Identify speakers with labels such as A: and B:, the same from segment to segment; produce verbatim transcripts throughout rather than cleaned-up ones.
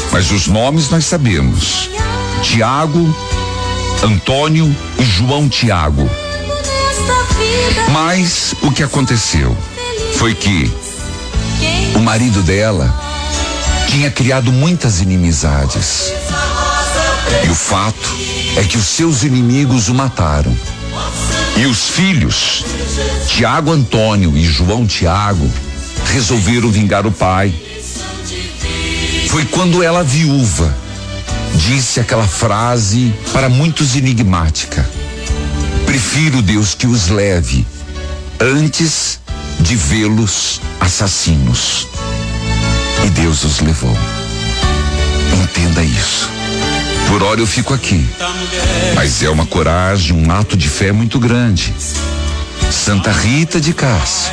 A: Mas os nomes nós sabemos: Tiago, Antônio e João Tiago. Mas o que aconteceu foi que o marido dela tinha criado muitas inimizades. E o fato é que os seus inimigos o mataram. E os filhos, Tiago Antônio e João Tiago, resolveram vingar o pai. Foi quando ela, viúva, disse aquela frase para muitos enigmática: prefiro, Deus, que os leve antes de vê-los assassinos. E Deus os levou. Entenda isso. Por hora eu fico aqui, mas é uma coragem, um ato de fé muito grande. Santa Rita de Cássia,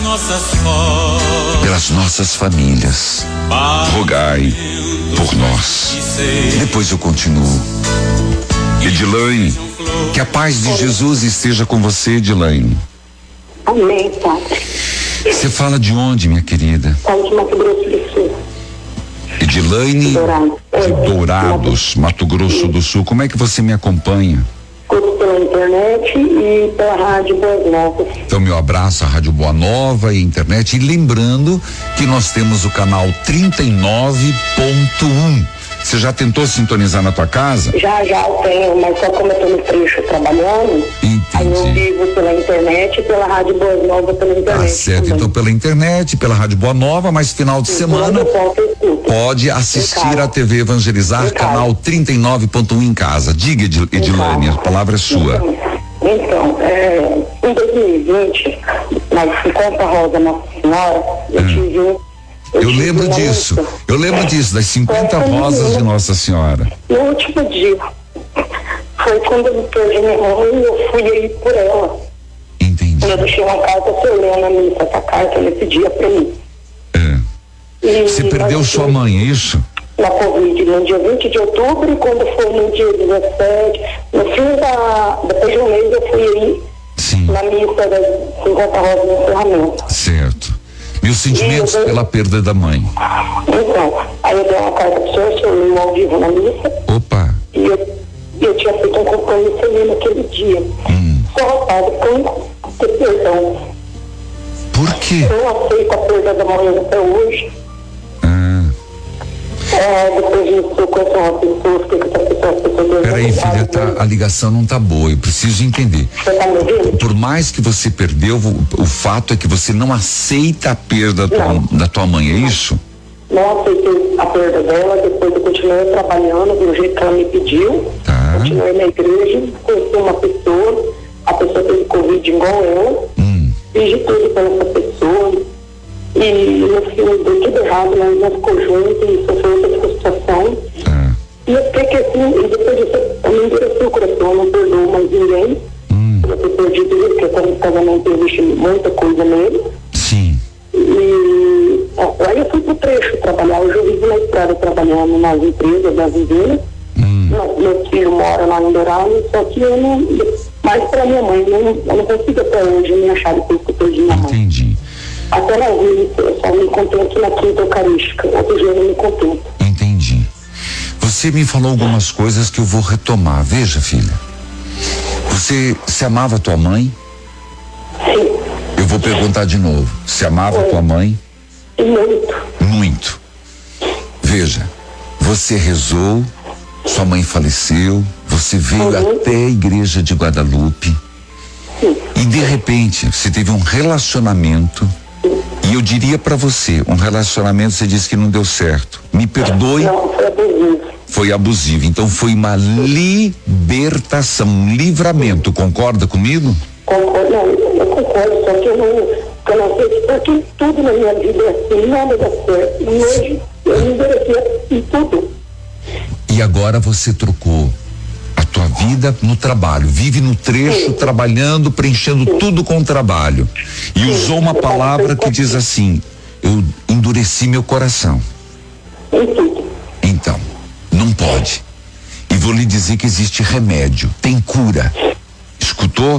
A: pelas nossas famílias, rogai por nós. Depois eu continuo. Edilane, que a paz de Jesus esteja com você, Edilane.
B: Amém, Padre.
A: Você fala de onde, minha querida?
B: Falo de Mato Grosso do Sul.
A: Edilane
B: Dourado.
A: de Dourados, Mato Grosso do Sul. Como é que você me acompanha?
B: Pela internet e pela Rádio Boas Novas.
A: Então, meu abraço à Rádio Boa Nova e internet. E lembrando que nós temos o canal trinta e nove ponto um. Você já tentou sintonizar na tua casa?
B: Já, já eu tenho, mas só como eu tô no trecho trabalhando,
A: entendi.
B: Aí eu vivo pela internet e pela Rádio Boa Nova pela internet.
A: Tá certo,
B: também.
A: Então pela internet, pela Rádio Boa Nova, mas final de semana pode assistir a T V Evangelizar, canal trinta e nove ponto um em casa. Diga, Edilane, a palavra é sua.
B: Então, então é, em dois mil e vinte, na cinquenta Rosa Nossa Senhora, eu
A: hum.
B: tive um
A: Eu, eu lembro disso, muito. eu lembro disso, das cinquenta rosas de Nossa Senhora.
B: No último dia, foi quando eu perdi minha mãe e eu fui aí por ela.
A: Entendi.
B: Eu deixei uma carta solene na missa, essa carta nesse dia pra mim.
A: É. E você perdeu sua mãe, é isso?
B: Na Covid, no dia vinte de outubro, e quando foi no dia dezessete, no fim da, depois de um mês eu fui aí. Sim. Na missa das cinquenta rosas no encerramento.
A: Certo. Meus sentimentos eu, pela perda da mãe.
B: Então, aí eu dei uma carta pro senhor, senhor leu ao vivo na missa.
A: Opa.
B: E eu, eu tinha feito um compromisso ali naquele dia.
A: Hum.
B: Só, padre, com ter perdão.
A: Por quê?
B: Eu não aceito a perda da mãe até hoje.
A: Ah.
B: É, depois disso eu conheço uma pessoa, fiquei com essa pessoa, essa pessoa.
A: Peraí, filha, tá, a ligação não tá boa, eu preciso entender.
B: Você tá me ouvindo?
A: Por mais que você perdeu, o, o fato é que você não aceita a perda da tua, da tua mãe, é isso?
B: Não aceitei a perda dela, depois eu continuei trabalhando do jeito que ela me pediu.
A: Tá.
B: Continuei na igreja, conheci uma pessoa, a pessoa teve Covid igual eu,
A: hum.
B: fiz de tudo pela essa pessoa, e no fim deu tudo errado, mas nós ficou junto e sofreu essa frustração.
A: Tá.
B: E eu fiquei que assim, e depois disso eu me endureceu o coração, eu não perdoo mais ninguém.
A: Hum.
B: Eu ter perdido ele, porque quando o casamento existe muita coisa nele.
A: Sim.
B: E aí eu fui pro trecho trabalhar, hoje eu vivo na estrada trabalhando nas empresas da vizinha.
A: Hum.
B: Meu filho mora lá em Dourados, só que eu não, mais pra minha mãe, eu não, eu não consigo até hoje me achar depois que eu perdi minha mãe.
A: Entendi.
B: Até na vida, eu só me contento na quinta eucarística, outro dia eu não me contento.
A: Entendi. Você me falou algumas coisas que eu vou retomar. Veja, filha, você se amava tua mãe?
B: Sim.
A: Eu vou perguntar de novo. Você amava tua mãe?
B: Muito.
A: Muito. Veja, você rezou, sua mãe faleceu, você veio uhum. até a igreja de Guadalupe.
B: Sim.
A: E de repente, você teve um relacionamento. Sim. E eu diria pra você, um relacionamento, você disse que não deu certo. Me perdoe.
B: Não, foi abusivo.
A: Foi abusivo. Então foi uma libertação, um livramento. Concorda comigo?
B: Concordo, não, eu concordo, só que eu não, eu não sei porque tudo na minha vida é assim, nada dá certo. E hoje eu me endereçei em tudo.
A: E agora você trocou a tua vida no trabalho, vive no trecho, sim, trabalhando, preenchendo sim, tudo com o trabalho. E sim, usou uma palavra que diz assim: eu endureci meu coração.
B: Em tudo.
A: Então, não pode. E vou lhe dizer que existe remédio, tem cura. Escutou?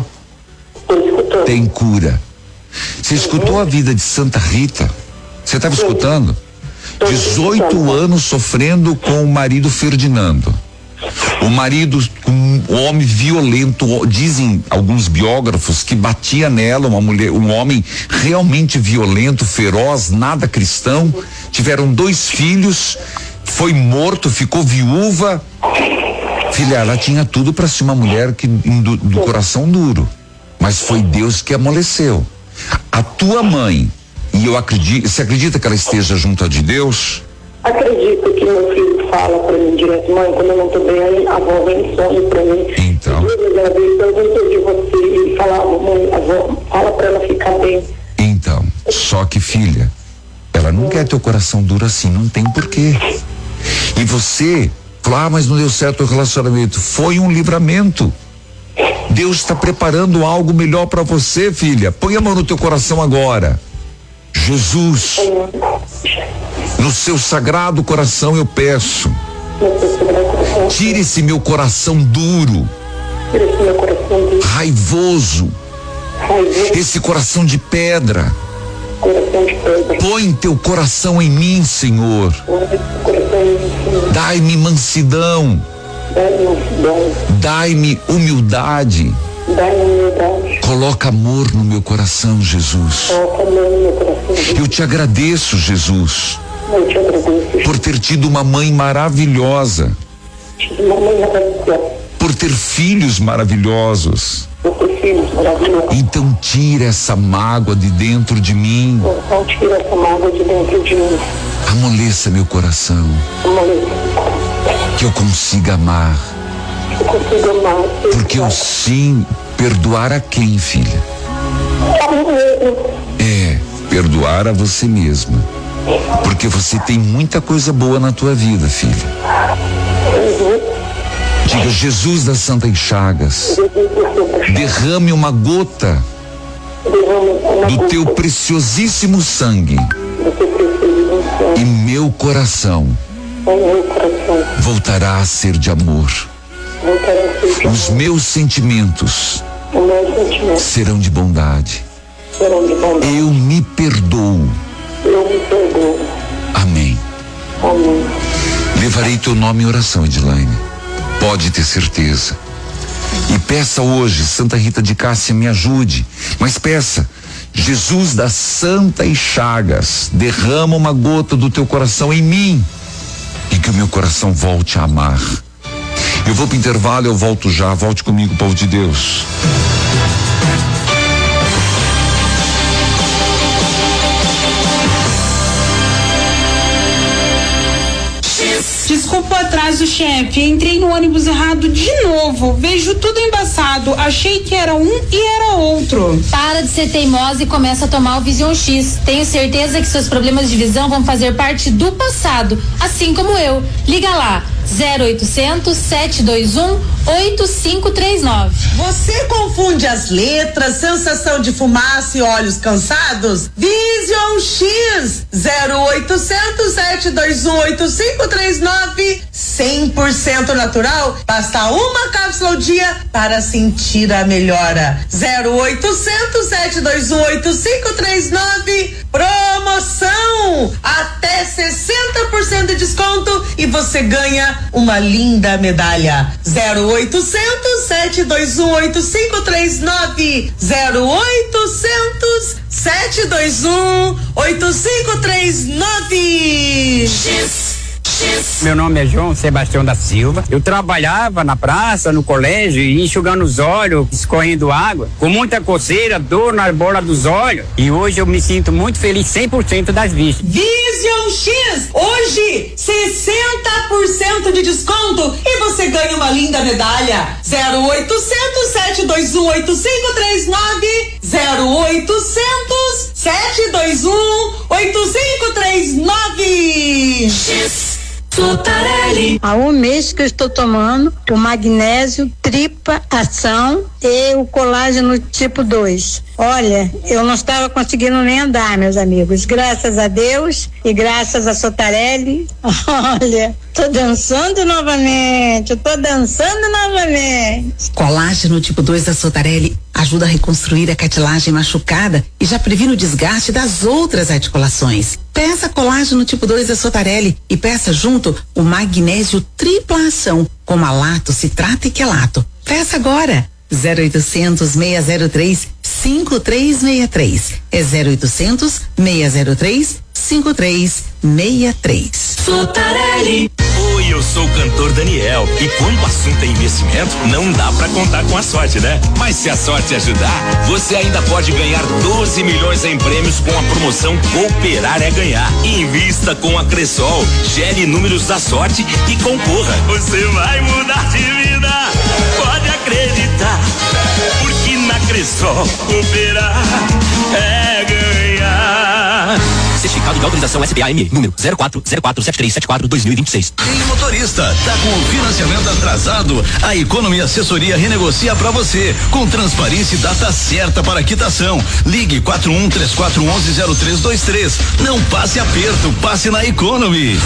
A: Tem cura. Você escutou a vida de Santa Rita? Você estava escutando? dezoito anos sofrendo com o marido Ferdinando. O marido, um homem violento, dizem alguns biógrafos que batia nela, uma mulher, um homem realmente violento, feroz, nada cristão. Tiveram dois filhos, foi morto, ficou viúva. Filha, ela tinha tudo para ser uma mulher que do, do coração duro, mas foi Deus que amoleceu. A tua mãe, e eu acredito, você acredita que ela esteja junto a de Deus?
B: Acredito que meu filho fala pra mim direto, mãe, quando eu não tô bem, a avó vem e sonha pra mim.
A: Então.
B: Eu perguntei de você e falava, mãe, a avó, fala pra ela ficar bem.
A: Então, só que filha, ela não hum. quer teu coração duro assim, não tem porquê. E você, falou, ah, mas não deu certo o relacionamento. Foi um livramento. Deus está preparando algo melhor para você, filha. Põe a mão no teu coração agora. Jesus, no seu sagrado coração eu peço, tire esse meu coração duro, raivoso, esse coração de pedra. Põe teu coração em mim, Senhor. Dai-me mansidão. Dai-me humildade. Coloca amor no meu coração, Jesus. Eu te agradeço, Jesus, por ter tido uma mãe maravilhosa, por ter filhos maravilhosos. Então tira essa mágoa de dentro de mim. Amoleça meu coração, que eu consiga amar. Porque o sim, perdoar a quem, filha? É, perdoar a você mesma. Porque você tem muita coisa boa na tua vida, filha. Diga, Jesus das Santas Chagas, derrame uma gota do teu preciosíssimo sangue e meu coração voltará a ser de amor. Os meus sentimentos serão de bondade. Eu me perdoo. Amém. Levarei teu nome em oração, Edilane. Pode ter certeza. E peça hoje, Santa Rita de Cássia, me ajude. Mas peça, Jesus das Santas Chagas, derrama uma gota do teu coração em mim e que o meu coração volte a amar. Eu vou pro intervalo, eu volto já. Volte comigo, povo de Deus.
C: Desculpa o atraso, chefe. Entrei no ônibus errado de novo. Vejo tudo embaçado. Achei que era um e era outro.
D: Para de ser teimosa e começa a tomar o Vision X. Tenho certeza que seus problemas de visão vão fazer parte do passado, assim como eu. Liga lá, zero oitocentos, sete dois um, oito cinco três nove.
E: Você confunde as letras, sensação de fumaça e olhos cansados? Vision X, zero oitocentos, sete dois um, oito cinco três nove. cem por cento natural, basta uma cápsula ao dia para sentir a melhora. zero oitocentos, sete dois um, oito cinco três nove. Promoção até sessenta por cento de desconto e você ganha uma linda medalha. zero oitocentos, sete dois um, oito cinco três nove. zero oitocentos, sete dois um, oito cinco três nove. X.
F: Meu nome é João Sebastião da Silva. Eu trabalhava na praça, no colégio, enxugando os olhos, escorrendo água, com muita coceira, dor na bola dos olhos. E hoje eu me sinto muito feliz, cem por cento das vistas.
E: Vision X, hoje sessenta por cento de desconto e você ganha uma linda medalha. zero oitocentos, sete dois um, oito cinco três nove. zero oitocentos, sete dois um, oito cinco três nove. X.
G: Há um mês que eu estou tomando o magnésio tripa ação e o colágeno tipo dois. Olha, eu não estava conseguindo nem andar, meus amigos. Graças a Deus e graças a Sotarelli. Olha, tô dançando novamente, eu tô dançando novamente.
H: Colágeno tipo dois da Sotarelli ajuda a reconstruir a cartilagem machucada e já previne o desgaste das outras articulações. Peça colágeno tipo dois da Sotarelli e peça junto o magnésio tripla ação com malato, citrato e quelato. Peça agora. zero oitocentos, seis zero três, cinco três seis três. É zero oitocentos, seis zero três, cinco três seis três.
I: Sotarelli. Oi, eu sou o cantor Daniel e quando o assunto é investimento, não dá pra contar com a sorte, né? Mas se a sorte ajudar, você ainda pode ganhar doze milhões em prêmios com a promoção Cooperar é Ganhar. Invista com a Cressol, gere números da sorte e concorra. Você vai mudar de vida, pode acreditar, porque na Cressol cooperar é ganhar. Certificado de autorização S B A M, número zero quatro zero quatro sete três sete quatro dois mil e vinte e seis.
J: Tem motorista, tá com o financiamento atrasado? A Economy Assessoria renegocia pra você, com transparência e data certa para quitação. Ligue quatro um três quatro um um zero três dois três. Não passe aperto, passe na Economy.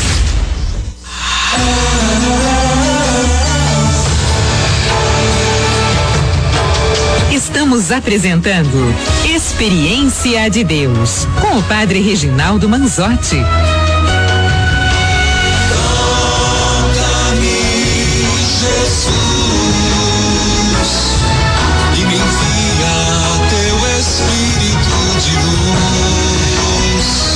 K: Estamos apresentando Experiência de Deus com o Padre Reginaldo Manzotti.
L: Toca-me, Jesus, e me envia teu Espírito de luz.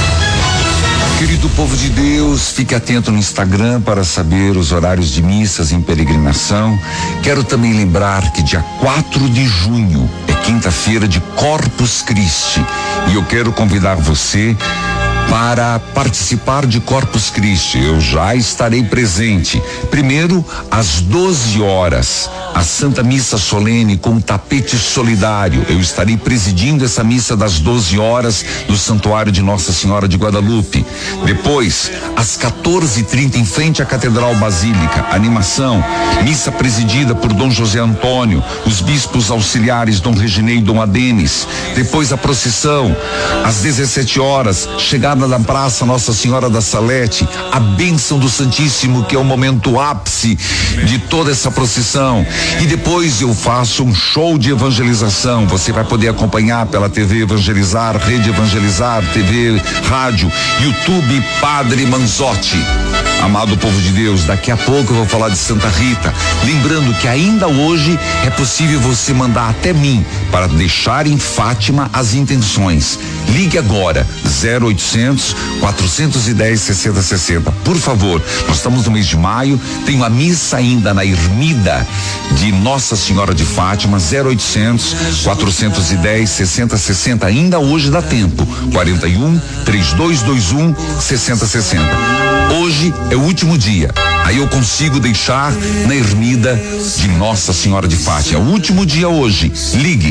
A: Querido povo de Deus, fique atento no Instagram para saber os horários de missas em peregrinação. Quero também lembrar que dia quatro de junho é quinta-feira de Corpus Christi e eu quero convidar você para participar de Corpus Christi. Eu já estarei presente. Primeiro, às doze horas, a Santa Missa Solene com tapete solidário. Eu estarei presidindo essa missa das doze horas do Santuário de Nossa Senhora de Guadalupe. Depois, às quatorze e trinta, em frente à Catedral Basílica, animação, missa presidida por Dom José Antônio, os bispos auxiliares Dom Reginei e Dom Adenis. Depois a procissão, às dezessete horas, chegada na Praça Nossa Senhora da Salete, a bênção do Santíssimo, que é o momento ápice de toda essa procissão. E depois eu faço um show de evangelização. Você vai poder acompanhar pela T V Evangelizar, Rede Evangelizar, T V, rádio, YouTube Padre Manzotti. Amado povo de Deus, daqui a pouco eu vou falar de Santa Rita. Lembrando que ainda hoje é possível você mandar até mim para deixar em Fátima as intenções. Ligue agora, zero oitocentos, quatrocentos e dez, sessenta sessenta. Por favor, nós estamos no mês de maio, tem uma missa ainda na Ermida de Nossa Senhora de Fátima, zero oitocentos, quatrocentos e dez, sessenta sessenta. Ainda hoje dá tempo, quarenta e um, trinta e dois vinte e um, sessenta sessenta. Hoje é o último dia. Aí eu consigo deixar na Ermida de Nossa Senhora de Fátima. É o último dia hoje. Ligue.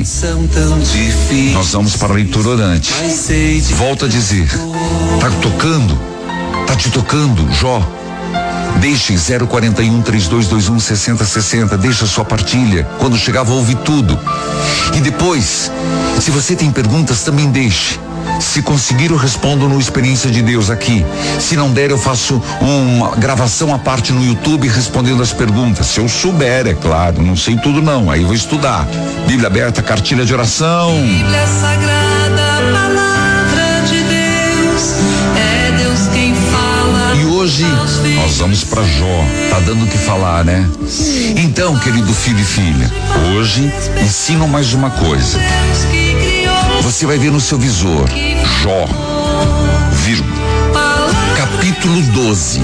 A: Nós vamos para a leitura orante. Volto a dizer, tá tocando? Tá te tocando, Jó? Deixe zero quarenta e um, trinta e dois vinte e um, sessenta sessenta. Deixa a sua partilha. Quando chegar, vou ouvir tudo. E depois, se você tem perguntas, também deixe. Se conseguir, eu respondo no Experiência de Deus aqui. Se não der, eu faço uma gravação à parte no YouTube respondendo as perguntas. Se eu souber, é claro. Não sei tudo não, aí eu vou estudar. Bíblia aberta, cartilha de oração.
L: Bíblia Sagrada, palavra de Deus, é Deus quem fala.
A: E hoje nós vamos para Jó. Tá dando o que falar, né? Então, querido filho e filha, hoje ensino mais uma coisa. Você vai ver no seu visor, Jó, vírgula, capítulo doze,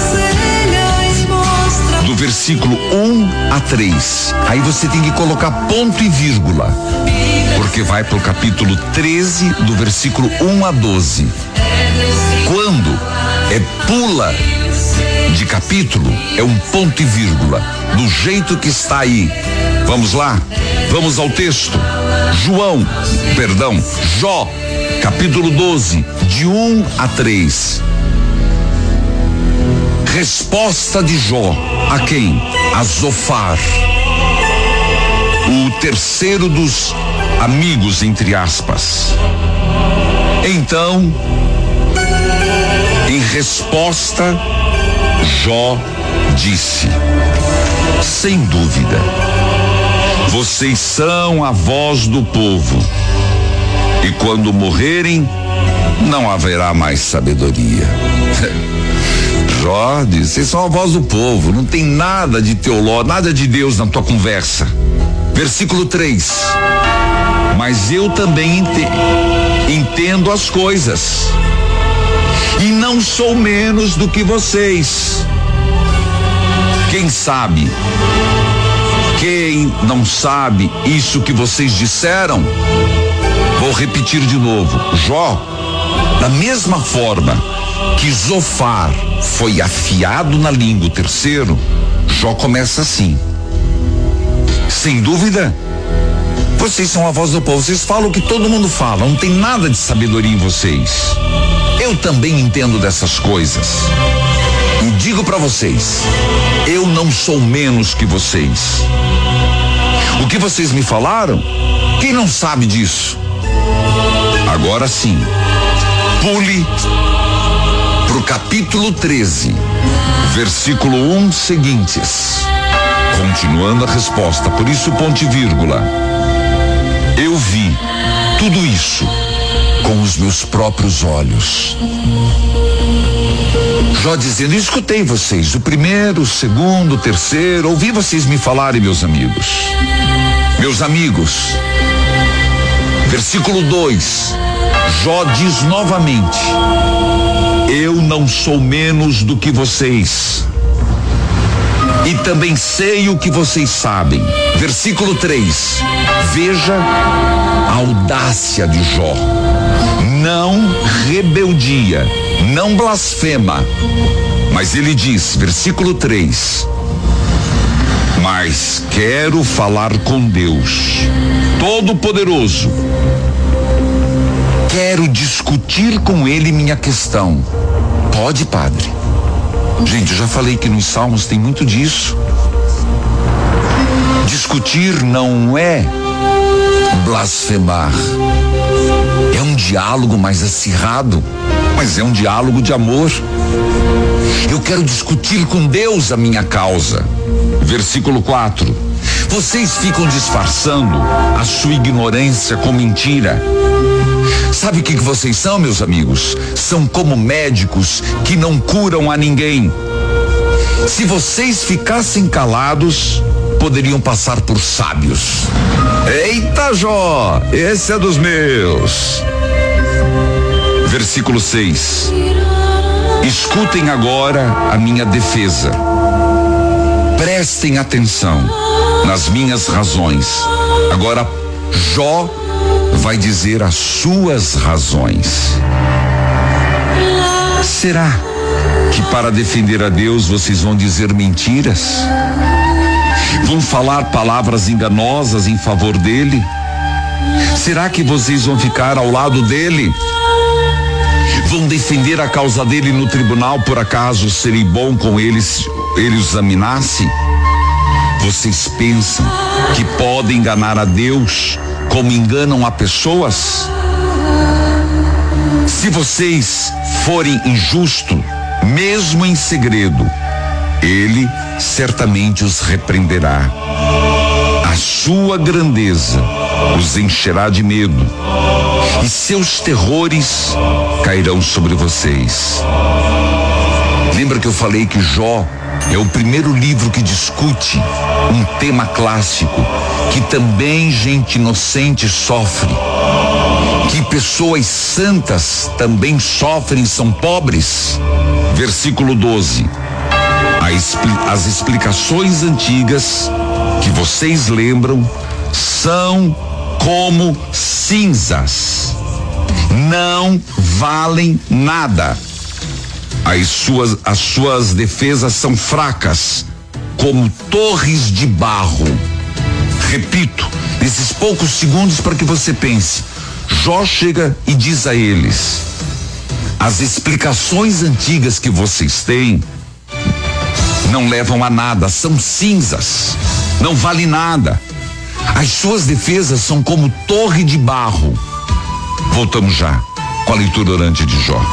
A: do versículo um a três. Aí você tem que colocar ponto e vírgula, porque vai pro capítulo treze, do versículo um a doze. Quando é pula de capítulo, é um ponto e vírgula, do jeito que está aí. Vamos lá? Vamos ao texto. João, perdão, Jó, capítulo doze, de um a três. Resposta de Jó a quem? A Zofar, o terceiro dos amigos entre aspas. Então, em resposta, Jó disse: sem dúvida, vocês são a voz do povo, e quando morrerem, não haverá mais sabedoria. Jó disse: vocês são a voz do povo, não tem nada de teológico, nada de Deus na tua conversa. Versículo três: mas eu também ente, entendo as coisas, e não sou menos do que vocês. Quem sabe? Quem não sabe isso que vocês disseram? Vou repetir de novo. Jó, da mesma forma que Zofar foi afiado na língua, o terceiro, Jó começa assim: sem dúvida, vocês são a voz do povo, vocês falam o que todo mundo fala, não tem nada de sabedoria em vocês. Eu também entendo dessas coisas. E digo para vocês, eu não sou menos que vocês. O que vocês me falaram, quem não sabe disso? Agora sim, pule pro capítulo treze, versículo um seguintes. Continuando a resposta, por isso ponto e vírgula. Eu vi tudo isso com os meus próprios olhos. Jó dizendo: eu escutei vocês, o primeiro, o segundo, o terceiro, ouvi vocês me falarem, meus amigos. Meus amigos, versículo dois, Jó diz novamente: eu não sou menos do que vocês, e também sei o que vocês sabem. Versículo três, veja a audácia de Jó. Não rebeldia, não blasfema, mas ele diz, versículo três: mas quero falar com Deus Todo-Poderoso, quero discutir com ele minha questão. Pode, padre? Gente, eu já falei que nos Salmos tem muito disso. Discutir não é blasfemar, é um diálogo mais acirrado, mas é um diálogo de amor. Eu quero discutir com Deus a minha causa. Versículo quatro: vocês ficam disfarçando a sua ignorância com mentira. Sabe o que, que vocês são, meus amigos? São como médicos que não curam a ninguém. Se vocês ficassem calados, poderiam passar por sábios. Eita, Jó, esse é dos meus. Versículo seis: escutem agora a minha defesa. Prestem atenção nas minhas razões. Agora, Jó vai dizer as suas razões. Será que para defender a Deus vocês vão dizer mentiras? Vão falar palavras enganosas em favor dele? Será que vocês vão ficar ao lado dele? Vão defender a causa dele no tribunal, por acaso seria bom com eles, ele os examinasse? Vocês pensam que podem enganar a Deus como enganam a pessoas? Se vocês forem injustos, mesmo em segredo, ele certamente os repreenderá. A sua grandeza os encherá de medo, e seus terrores cairão sobre vocês. Lembra que eu falei que Jó é o primeiro livro que discute um tema clássico, que também gente inocente sofre, que pessoas santas também sofrem, são pobres? Versículo doze: as explicações antigas que vocês lembram são como cinzas, não valem nada. As suas, as suas defesas são fracas, como torres de barro. Repito, nesses poucos segundos para que você pense. Jó chega e diz a eles: as explicações antigas que vocês têm não levam a nada, são cinzas, não vale nada. As suas defesas são como torre de barro. Voltamos já com a leitura orante de Jó.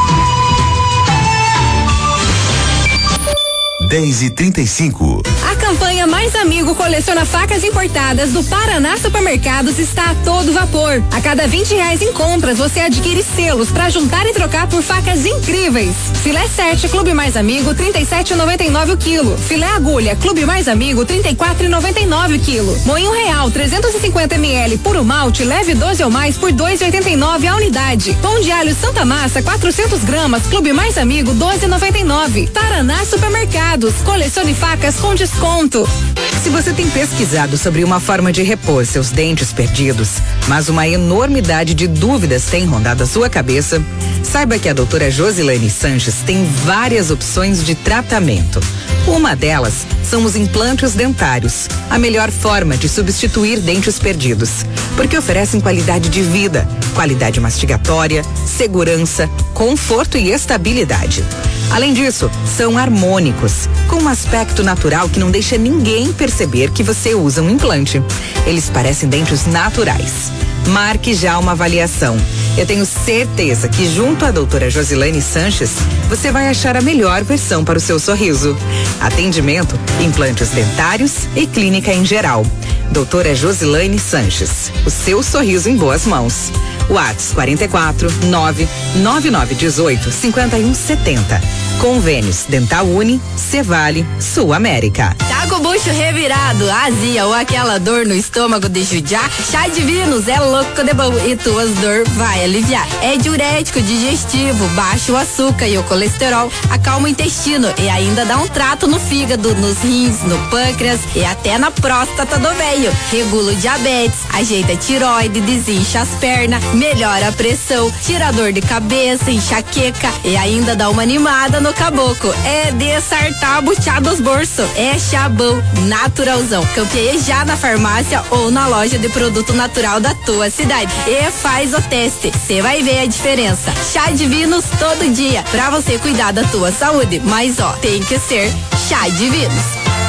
M: dez e trinta e cinco.
N: A campanha Mais Amigo Coleciona Facas Importadas do Paraná Supermercados está a todo vapor. A cada vinte reais em compras, você adquire selos para juntar e trocar por facas incríveis. Filé sete Clube Mais Amigo, trinta e sete e noventa e nove o quilo. Filé Agulha Clube Mais Amigo, trinta e quatro e noventa e nove o quilo. Moinho Real, trezentos e cinquenta mililitros puro malte, leve doze ou mais por dois e oitenta e nove a unidade. Pão de alho Santa Massa, quatrocentos gramas, Clube Mais Amigo, doze e noventa e nove. Paraná Supermercados. Colecione facas com desconto.
O: Se você tem pesquisado sobre uma forma de repor seus dentes perdidos, mas uma enormidade de dúvidas tem rondado a sua cabeça, saiba que a doutora Josilane Sanches tem várias opções de tratamento. Uma delas são os implantes dentários, a melhor forma de substituir dentes perdidos, porque oferecem qualidade de vida, qualidade mastigatória, segurança, conforto e estabilidade. Além disso, são harmônicos, com um aspecto natural que não deixa ninguém perceber que você usa um implante. Eles parecem dentes naturais. Marque já uma avaliação. Eu tenho certeza que junto à doutora Josilane Sanches, você vai achar a melhor versão para o seu sorriso. Atendimento, implantes dentários e clínica em geral. Doutora Josilane Sanches, o seu sorriso em boas mãos. WhatsApp quarenta e quatro, nove nove nove dezoito, cinquenta e um setenta. Convênios Dental Uni, Cevale, Sul América.
N: Tá com o bucho revirado, azia ou aquela dor no estômago de judiar? Chá Divinos é louco de bom e tuas dor vai aliviar. É diurético, digestivo, baixa o açúcar e o colesterol, acalma o intestino e ainda dá um trato no fígado, nos rins, no pâncreas e até na próstata do velho. Regula o diabetes, ajeita a tiroide, desincha as pernas, melhora a pressão, tira a dor de cabeça, enxaqueca e ainda dá uma animada no caboclo. É desartar a buchada dos bolsos. É Chabão naturalzão. Campeie já na farmácia ou na loja de produto natural da tua cidade. E faz o teste. Você vai ver a diferença. Chá Divinos todo dia. Pra você cuidar da tua saúde. Mas ó, tem que ser Chá Divinos.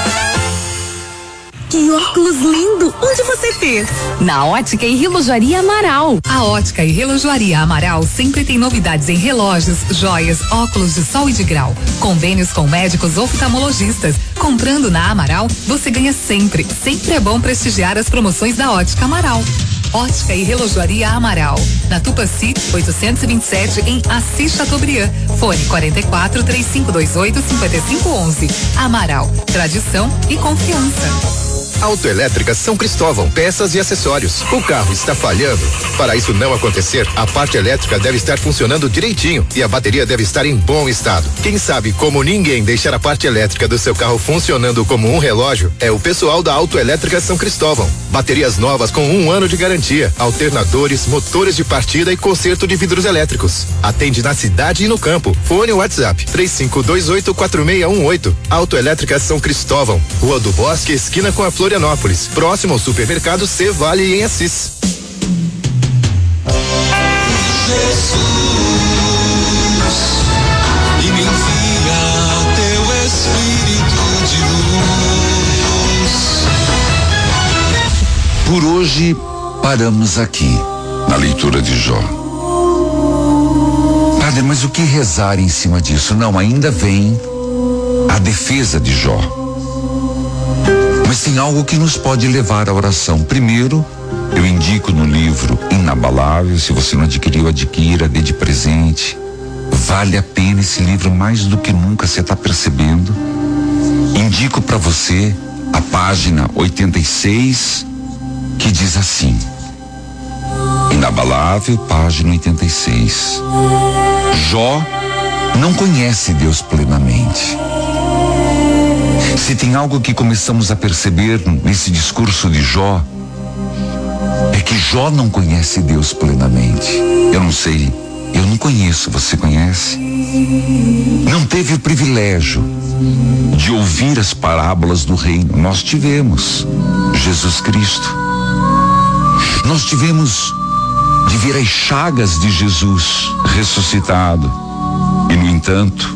P: Que óculos lindo! Onde você fez?
Q: Na Ótica e Relojoaria Amaral.
P: A Ótica e Relojoaria Amaral sempre tem novidades em relógios, joias, óculos de sol e de grau. Convênios com médicos oftalmologistas. Comprando na Amaral, você ganha sempre. Sempre é bom prestigiar as promoções da Ótica Amaral. Ótica e Relojoaria Amaral. Na Tupaci, oitocentos e vinte e sete, em Assis Chateaubriand. Fone quarenta e quatro, três cinco dois oito, cinco cinco um um. Amaral, tradição e confiança.
R: Autoelétrica São Cristóvão, peças e acessórios. O carro está falhando? Para isso não acontecer, a parte elétrica deve estar funcionando direitinho e a bateria deve estar em bom estado. Quem sabe como ninguém deixar a parte elétrica do seu carro funcionando como um relógio é o pessoal da Autoelétrica São Cristóvão. Baterias novas com um ano de garantia, alternadores, motores de partida e conserto de vidros elétricos. Atende na cidade e no campo. Fone WhatsApp três cinco dois oito, quatro seis um oito. Autoelétrica São Cristóvão, Rua do Bosque, esquina com a Florianópolis, próximo ao supermercado Cevale em Assis.
L: Jesus, e me envia teu Espírito de luz.
A: Por hoje paramos aqui na leitura de Jó. Padre, mas o que rezar em cima disso? Não, ainda vem a defesa de Jó. Mas tem algo que nos pode levar à oração. Primeiro, eu indico no livro Inabalável, se você não adquiriu, adquira, dê de presente. Vale a pena esse livro mais do que nunca, você está percebendo. Indico para você a página oitenta e seis, que diz assim: Inabalável, página oitenta e seis. Jó não conhece Deus plenamente. Se tem algo que começamos a perceber nesse discurso de Jó, é que Jó não conhece Deus plenamente. Eu não sei, eu não conheço, você conhece? Não teve o privilégio de ouvir as parábolas do reino. Nós tivemos Jesus Cristo. Nós tivemos de ver as chagas de Jesus ressuscitado. E no entanto,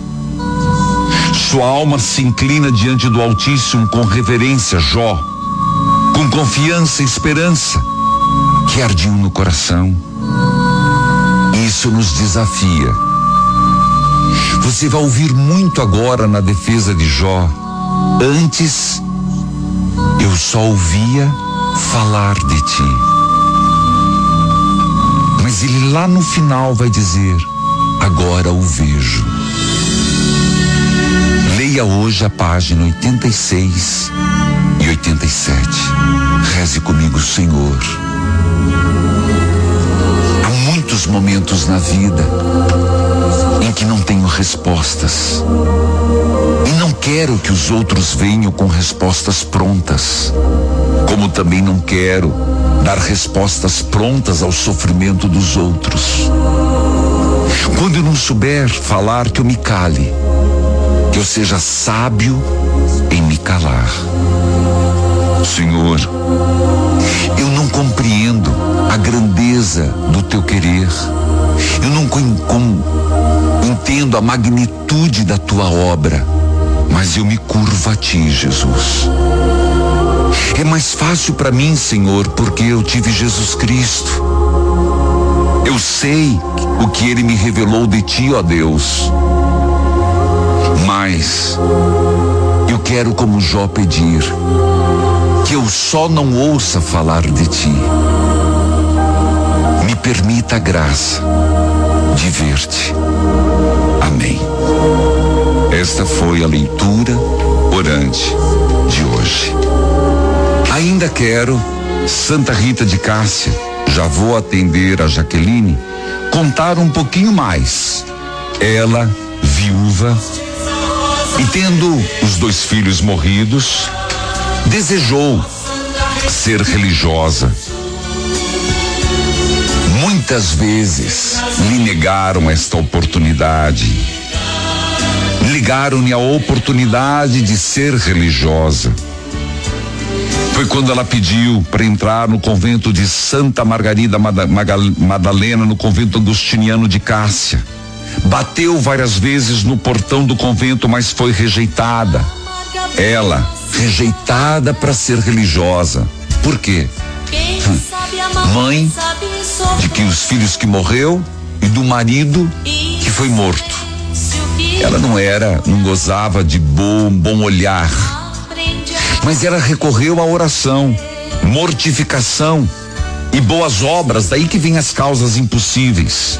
A: sua alma se inclina diante do Altíssimo com reverência, Jó, com confiança e esperança que ardiam no coração. Isso nos desafia. Você vai ouvir muito agora na defesa de Jó. Antes, eu só ouvia falar de ti. Mas ele lá no final vai dizer: agora o vejo. Leia hoje a página oitenta e seis e oitenta e sete. Reze comigo, Senhor. Há muitos momentos na vida em que não tenho respostas. E não quero que os outros venham com respostas prontas. Como também não quero dar respostas prontas ao sofrimento dos outros. Quando eu não souber falar, que eu me cale. Que eu seja sábio em me calar. Senhor, eu não compreendo a grandeza do teu querer. Eu não com, com, entendo a magnitude da tua obra, mas eu me curvo a ti, Jesus. É mais fácil para mim, Senhor, porque eu tive Jesus Cristo. Eu sei o que ele me revelou de ti, ó Deus. Mas eu quero, como Jó, pedir que eu só não ouça falar de ti. Me permita a graça de ver-te. Amém. Esta foi a leitura orante de hoje. Ainda quero, Santa Rita de Cássia, já vou atender a Jaqueline, contar um pouquinho mais. Ela, viúva, e tendo os dois filhos morridos, desejou ser religiosa. Muitas vezes lhe negaram esta oportunidade. Ligaram-lhe a oportunidade de ser religiosa. Foi quando ela pediu para entrar no convento de Santa Margarida Madalena, no convento agustiniano de Cássia. Bateu várias vezes no portão do convento, mas foi rejeitada. Ela, rejeitada para ser religiosa. Por quê? Hum. Mãe de que os filhos que morreu e do marido que foi morto. Ela não era, não gozava de bom, bom olhar. Mas ela recorreu à oração, mortificação e boas obras, daí que vem as causas impossíveis.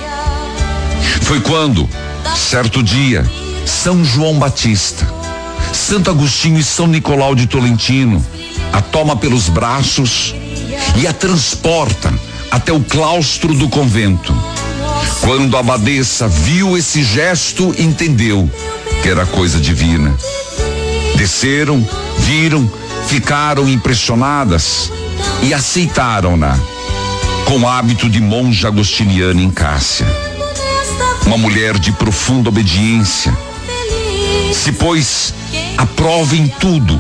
A: Foi quando, certo dia, São João Batista, Santo Agostinho e São Nicolau de Tolentino a toma pelos braços e a transporta até o claustro do convento. Quando a abadesa viu esse gesto, entendeu que era coisa divina. Desceram, viram, ficaram impressionadas e aceitaram-na com hábito de monja agostiniana em Cássia. Uma mulher de profunda obediência, se pôs à prova em tudo.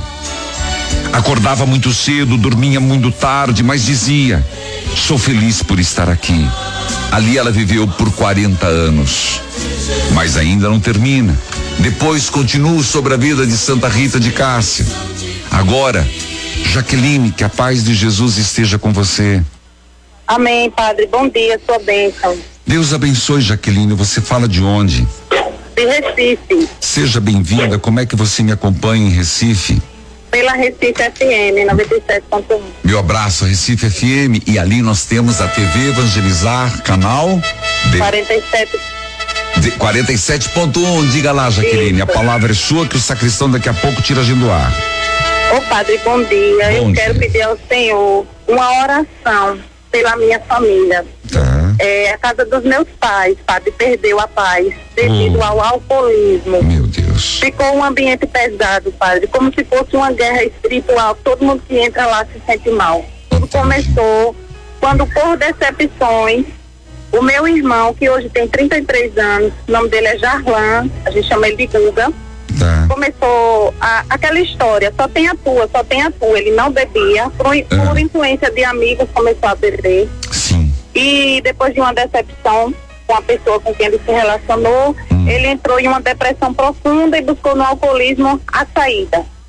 A: Acordava muito cedo, dormia muito tarde, mas dizia: sou feliz por estar aqui. Ali ela viveu por quarenta anos, mas ainda não termina. Depois continuo sobre a vida de Santa Rita de Cássia. Agora, Jaqueline, que a paz de Jesus esteja com você.
B: Amém, padre. Bom dia, sua bênção.
A: Deus abençoe, Jaqueline. Você fala de onde?
B: De Recife.
A: Seja bem-vinda. Como é que você me acompanha em Recife?
B: Pela Recife F M noventa e sete ponto um.
A: Meu abraço, Recife F M. E ali nós temos a T V Evangelizar, canal de
B: quarenta e sete.
A: De quarenta e sete ponto um. Diga lá, Jaqueline. Isso. A palavra é sua, que o sacristão daqui a pouco tira a gente do ar.
B: Ô padre, bom dia. Bom Eu dia. quero pedir ao Senhor uma oração pela minha família.
A: Tá.
B: É, a casa dos meus pais, padre, perdeu a paz devido oh. ao alcoolismo.
A: Meu Deus.
B: Ficou um ambiente pesado, padre, como se fosse uma guerra espiritual. Todo mundo que entra lá se sente mal. Tudo começou quando, por decepções, o meu irmão, que hoje tem trinta e três anos, o nome dele é Jarlan, a gente chama ele de Guga. Tá. Começou a, aquela história, só tem a tua, só tem a tua. Ele não bebia, por, é. por influência de amigos começou a beber.
A: Sim.
B: E depois de uma decepção com a pessoa com quem ele se relacionou, hum. ele entrou em uma depressão profunda e buscou no alcoolismo a saída.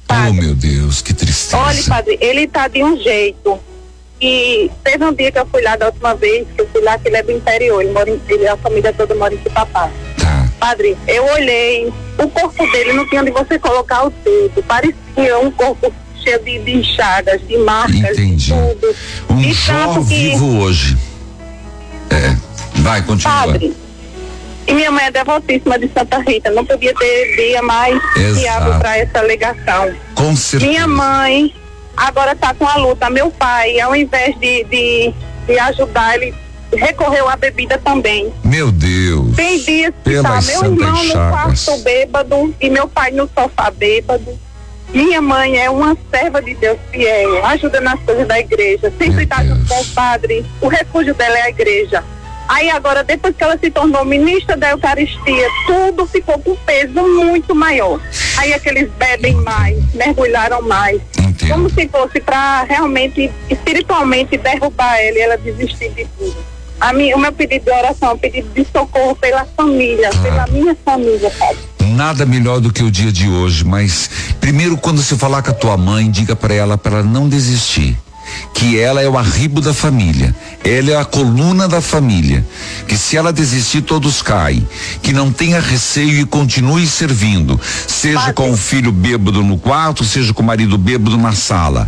A: Padre, oh, meu Deus, que tristeza.
B: Olha, padre, ele tá de um jeito. E teve um dia que eu fui lá da última vez, que eu fui lá, que ele é do interior, ele mora em, ele, a família toda mora em Cipapá.
A: Tá.
B: Padre, eu olhei, o corpo dele não tinha onde você colocar o dedo, parecia um corpo cheio de, de chagas, de marcas,
A: entendi.
B: De tudo.
A: Um
B: e
A: Jó
B: que,
A: vivo hoje. É, vai, continua.
B: Padre, e minha mãe é devotíssima de Santa Rita, não podia ter dia mais fiável para essa alegação.
A: Com certeza.
B: Minha mãe agora está com a luta. Meu pai, ao invés de, de, de ajudar, ele recorreu à bebida também.
A: Meu Deus.
B: Tem dias que tá meu irmão no quarto bêbado e meu pai no sofá bêbado. Minha mãe é uma serva de Deus fiel, ajuda nas coisas da igreja, sempre está junto com o padre. O refúgio dela é a igreja. Aí agora, depois que ela se tornou ministra da Eucaristia, tudo ficou com peso muito maior. Aí aqueles bebem mais, mergulharam mais.
A: Entendo.
B: Como se fosse para realmente, espiritualmente, derrubar ela e ela desistir de tudo. A minha, o meu pedido de oração é um pedido de socorro pela família, ah. pela minha família, sabe?
A: Nada melhor do que o dia de hoje, mas primeiro, quando você falar com a tua mãe, diga para ela para ela não desistir. Que ela é o arribo da família, ela é a coluna da família, que se ela desistir todos caem, que não tenha receio e continue servindo, seja Padre. Com o filho bêbado no quarto, seja com o marido bêbado na sala.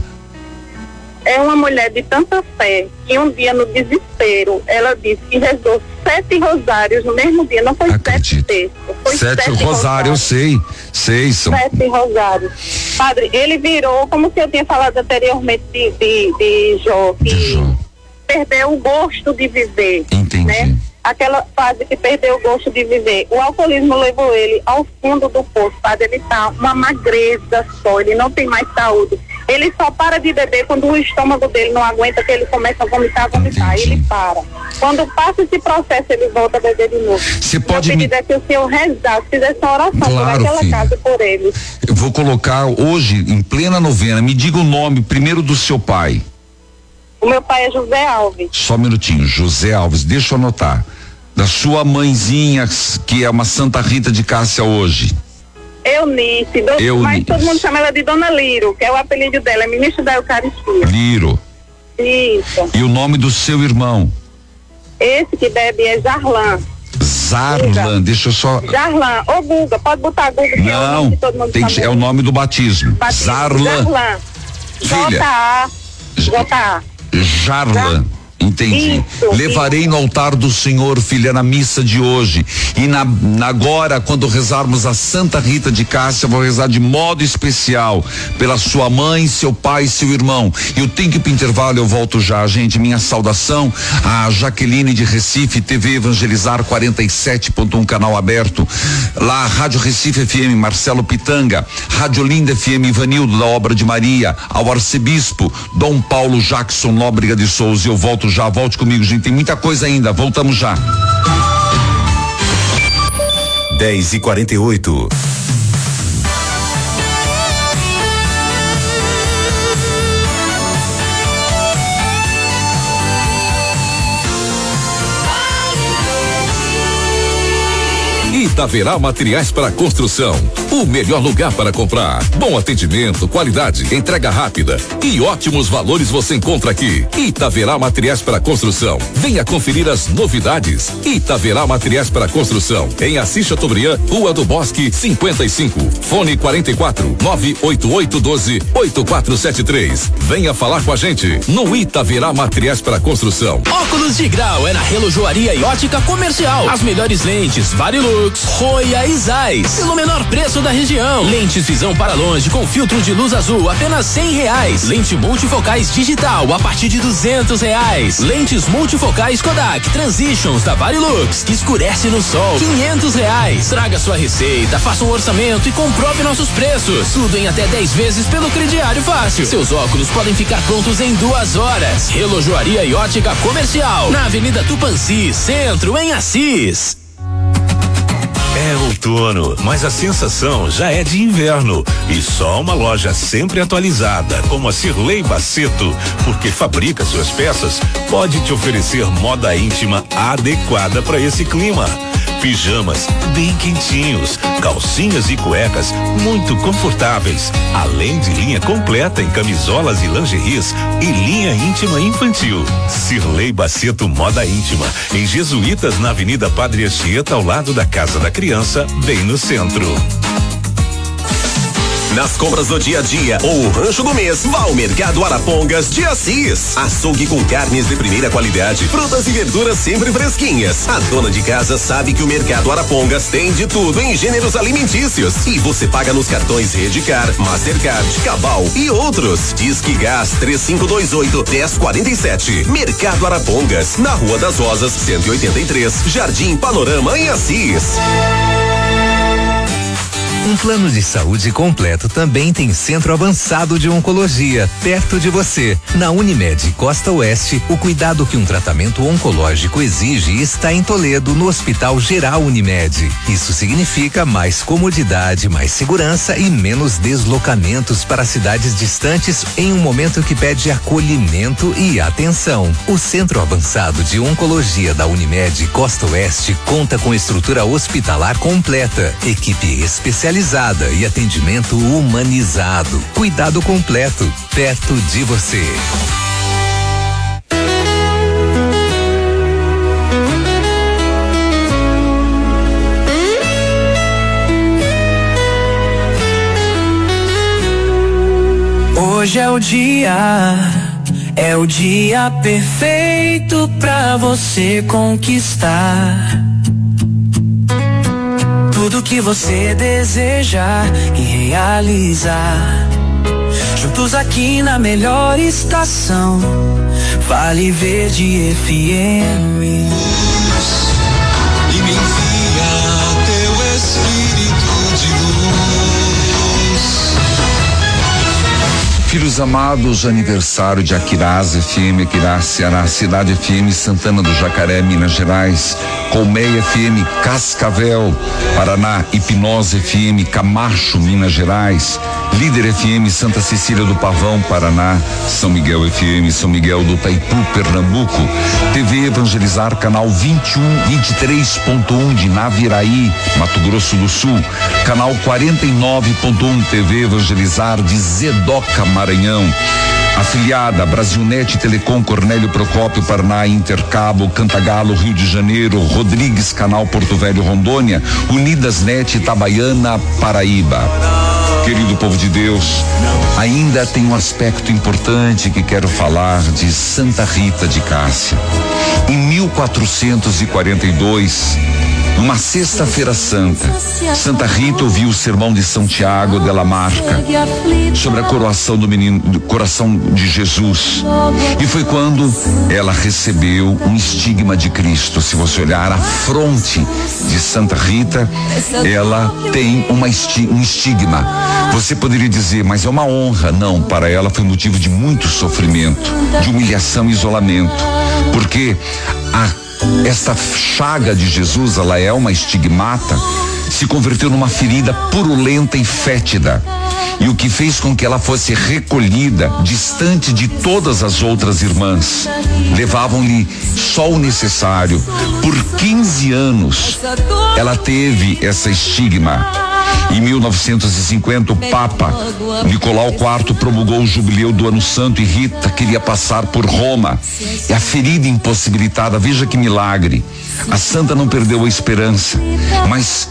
B: É uma mulher de tanta fé que um dia no desespero ela disse que rezou sete rosários no mesmo dia, não foi Acredito. sete textos, foi
A: sete,
B: sete
A: rosários, rosários, eu sei, sei, são
B: sete rosários. Padre, ele virou, como que eu tinha falado anteriormente de, de, de Jó, que de Jó. perdeu o gosto de viver.
A: Entendi.
B: Né? Aquela fase que perdeu o gosto de viver. O alcoolismo levou ele ao fundo do poço, padre, ele tá uma magreza só, ele não tem mais saúde. Ele só para de beber quando o estômago dele não aguenta, que ele começa a vomitar, vomitar, Entendi. Ele para. Quando passa esse processo, ele volta a beber de novo.
A: Você pode
B: me... é que o senhor rezasse, fizesse uma oração
A: claro,
B: por aquela
A: filho.
B: casa por ele.
A: Eu vou colocar hoje, em plena novena, me diga o nome primeiro do seu pai.
B: O meu pai é José Alves.
A: Só um minutinho, José Alves, deixa eu anotar. Da sua mãezinha, que é uma Santa Rita de Cássia hoje.
B: Eunice, do,
A: Eunice,
B: mas todo mundo chama ela de Dona Liro, que é o apelido dela, é ministro da Eucaristia.
A: Liro.
B: Isso.
A: E o nome do seu irmão?
B: Esse que bebe é Jarlan.
A: Zarlan, Guga. Deixa eu só.
B: Jarlan, ô Guga, pode botar Guga.
A: Não, é o, nome que todo mundo tem que, é o nome do batismo. batismo. Zarlan.
B: Jarlan. J A J A
A: Jarlan. Entendi.
B: Isso,
A: Levarei
B: isso.
A: no altar do Senhor, filha, na missa de hoje. E na, na agora, quando rezarmos a Santa Rita de Cássia, vou rezar de modo especial pela sua mãe, seu pai e seu irmão. Eu tenho que ir pro intervalo, eu volto já, gente. Minha saudação a Jaqueline de Recife, T V Evangelizar quarenta e sete ponto um, canal aberto. Lá, Rádio Recife F M, Marcelo Pitanga. Rádio Linda F M, Ivanildo, da Obra de Maria. Ao arcebispo, Dom Paulo Jackson Nóbrega de Souza. Eu volto já, volte comigo, gente, tem muita coisa ainda, voltamos já.
I: dez e quarenta e oito. Itaverá Materiais para Construção, o melhor lugar para comprar. Bom atendimento, qualidade, entrega rápida e ótimos valores você encontra aqui. Itaverá Materiais para Construção. Venha conferir as novidades. Itaverá Materiais para Construção, em Assis Chateaubriand, Rua do Bosque, cinquenta e cinco. Fone quarenta e quatro, nove oito oito um dois, oito quatro sete três. Venha falar com a gente no Itaverá Materiais para Construção.
M: Óculos de grau é na Relojoaria e Ótica Comercial. As melhores lentes, Varilux, Roya e Zeiss, pelo menor preço da região. Lentes visão para longe com filtro de luz azul, apenas cem reais. Lente multifocais digital a partir de duzentos reais. Lentes multifocais Kodak Transitions da Varilux, que escurece no sol, quinhentos reais. Traga sua receita, faça um orçamento e comprove nossos preços. Tudo em até dez vezes pelo crediário fácil. Seus óculos podem ficar prontos em duas horas. Relojoaria e Ótica Comercial, na Avenida Tupanci, Centro, em Assis.
I: É outono, mas a sensação já é de inverno. E só uma loja sempre atualizada, como a Cirlei Baceto, porque fabrica suas peças, pode te oferecer moda íntima adequada para esse clima. pijamas bem quentinhos, calcinhas e cuecas muito confortáveis, além de linha completa em camisolas e lingeries e linha íntima infantil. Cirlei Baceto Moda Íntima, em Jesuítas, na Avenida Padre Anchieta, ao lado da Casa da Criança, bem no centro.
S: Nas compras do dia a dia ou o rancho do mês, vá ao Mercado Arapongas de Assis. Açougue com carnes de primeira qualidade, frutas e verduras sempre fresquinhas. A dona de casa sabe que o Mercado Arapongas tem de tudo em gêneros alimentícios. E você paga nos cartões Redcar, Mastercard, Cabal e outros. Disque Gás três cinco dois oito, um zero quatro sete. Mercado Arapongas, na Rua das Rosas, cento e oitenta e três, Jardim Panorama, em Assis.
T: Um plano de saúde completo também tem Centro Avançado de Oncologia, perto de você. Na Unimed Costa Oeste, o cuidado que um tratamento oncológico exige está em Toledo, no Hospital Geral Unimed. Isso significa mais comodidade, mais segurança e menos deslocamentos para cidades distantes em um momento que pede acolhimento e atenção. O Centro Avançado de Oncologia da Unimed Costa Oeste conta com estrutura hospitalar completa, equipe especializada e atendimento humanizado. Cuidado completo, perto de você.
U: Hoje é o dia, é o dia perfeito pra você conquistar tudo que você deseja e realizar. Juntos aqui na melhor estação, Vale Verde F M.
L: E me envia teu espírito de luz.
A: Filhos amados, aniversário de Aquiraz F M, Aquiraz, Ceará, Cidade F M, Santana do Jacaré, Minas Gerais, Colmeia F M, Cascavel, Paraná, Hipnose F M, Camacho, Minas Gerais, Líder F M, Santa Cecília do Pavão, Paraná, São Miguel F M, São Miguel do Taipu, Pernambuco, T V Evangelizar, canal vinte e um, vinte e três ponto um de Naviraí, Mato Grosso do Sul, canal quarenta e nove ponto um T V Evangelizar de Zedoca, Maranhão. Afiliada Brasilnet, Telecom, Cornélio Procópio, Paraná, Intercabo, Cantagalo, Rio de Janeiro, Rodrigues, Canal Porto Velho, Rondônia, Unidas Net, Itabaiana, Paraíba. Querido povo de Deus, ainda tem um aspecto importante que quero falar de Santa Rita de Cássia. Em mil quatrocentos e quarenta e dois, numa sexta-feira santa, Santa Rita ouviu o sermão de São Tiago de la Marca sobre a coroação do menino, do coração de Jesus. E foi quando ela recebeu um estigma de Cristo. Se você olhar a fronte de Santa Rita, ela tem uma esti, um estigma. Você poderia dizer, mas é uma honra. Não, para ela foi motivo de muito sofrimento, de humilhação e isolamento. Porque a esta chaga de Jesus, ela é uma estigmata, se converteu numa ferida purulenta e fétida, e o que fez com que ela fosse recolhida, distante de todas as outras irmãs. Levavam-lhe só o necessário. Por quinze anos ela teve essa estigma. Em mil novecentos e cinquenta, o Papa Nicolau quarto promulgou o jubileu do Ano Santo e Rita queria passar por Roma. E a ferida impossibilitada, veja que milagre. A santa não perdeu a esperança, mas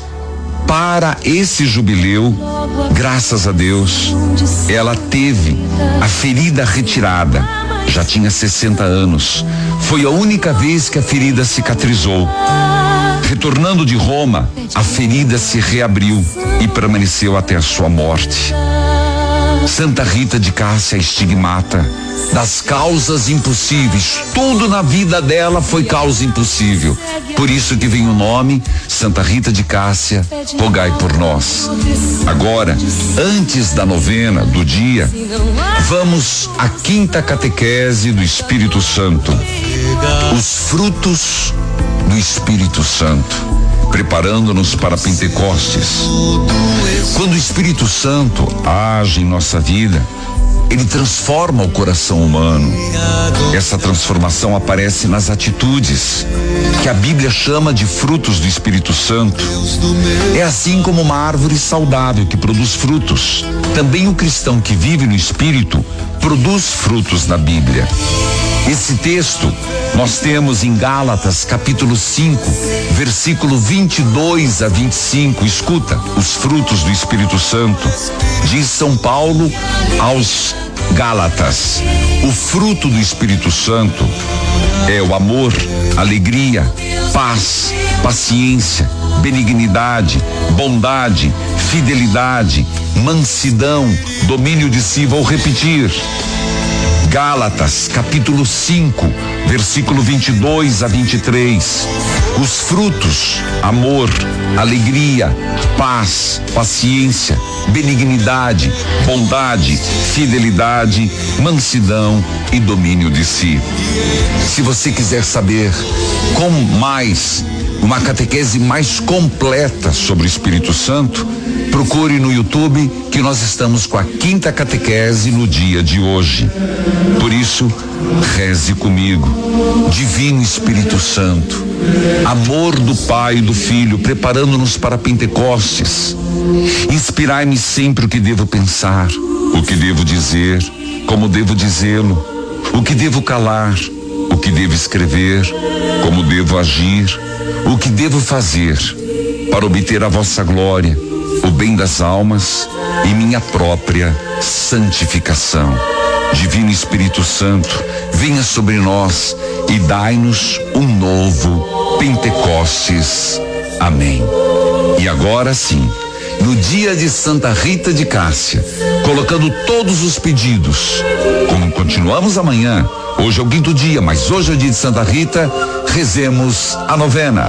A: para esse jubileu, graças a Deus, ela teve a ferida retirada. Já tinha sessenta anos. Foi a única vez que a ferida cicatrizou. Retornando de Roma, a ferida se reabriu e permaneceu até a sua morte. Santa Rita de Cássia, estigmata das causas impossíveis. Tudo na vida dela foi causa impossível. Por isso que vem o nome Santa Rita de Cássia, rogai por nós. Agora, antes da novena do dia, vamos à quinta catequese do Espírito Santo. Os frutos do Espírito Santo, preparando-nos para Pentecostes. Quando o Espírito Santo age em nossa vida, ele transforma o coração humano. Essa transformação aparece nas atitudes, que a Bíblia chama de frutos do Espírito Santo. É assim como uma árvore saudável que produz frutos. Também o cristão que vive no Espírito produz frutos na Bíblia. Esse texto nós temos em Gálatas capítulo cinco, versículo vinte e dois a vinte e cinco. Escuta, os frutos do Espírito Santo. Diz São Paulo aos Gálatas: o fruto do Espírito Santo é o amor, alegria, paz, paciência, benignidade, bondade, fidelidade, mansidão, domínio de si. Vou repetir. Gálatas, capítulo cinco, versículo vinte e dois a vinte e três. Os frutos: amor, alegria, paz, paciência, benignidade, bondade, fidelidade, mansidão e domínio de si. Se você quiser saber como mais, uma catequese mais completa sobre o Espírito Santo, procure no YouTube, que nós estamos com a quinta catequese no dia de hoje. Por isso, reze comigo. Divino Espírito Santo, amor do Pai e do Filho, preparando-nos para Pentecostes, inspirai-me sempre o que devo pensar, o que devo dizer, como devo dizê-lo, o que devo calar, o que devo escrever, como devo agir, o que devo fazer para obter a vossa glória, o bem das almas e minha própria santificação. Divino Espírito Santo, venha sobre nós e dai-nos um novo Pentecostes. Amém. E agora sim, no dia de Santa Rita de Cássia, colocando todos os pedidos, como continuamos amanhã, hoje é o quinto dia, mas hoje é o dia de Santa Rita, rezemos a novena.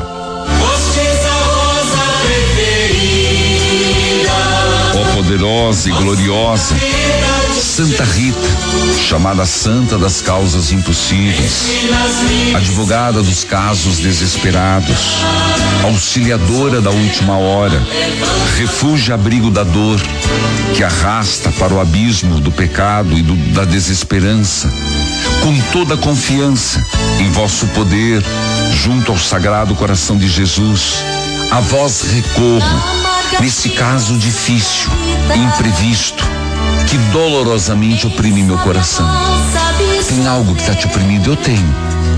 A: Ó poderosa e gloriosa Santa Rita, chamada Santa das Causas Impossíveis, advogada dos casos desesperados, auxiliadora da última hora, refúgio e abrigo da dor, que arrasta para o abismo do pecado e do, da desesperança, com toda a confiança em vosso poder, junto ao Sagrado Coração de Jesus, a vós recorro, nesse caso difícil, imprevisto, que dolorosamente oprime meu coração. Tem algo que está te oprimindo? Eu tenho.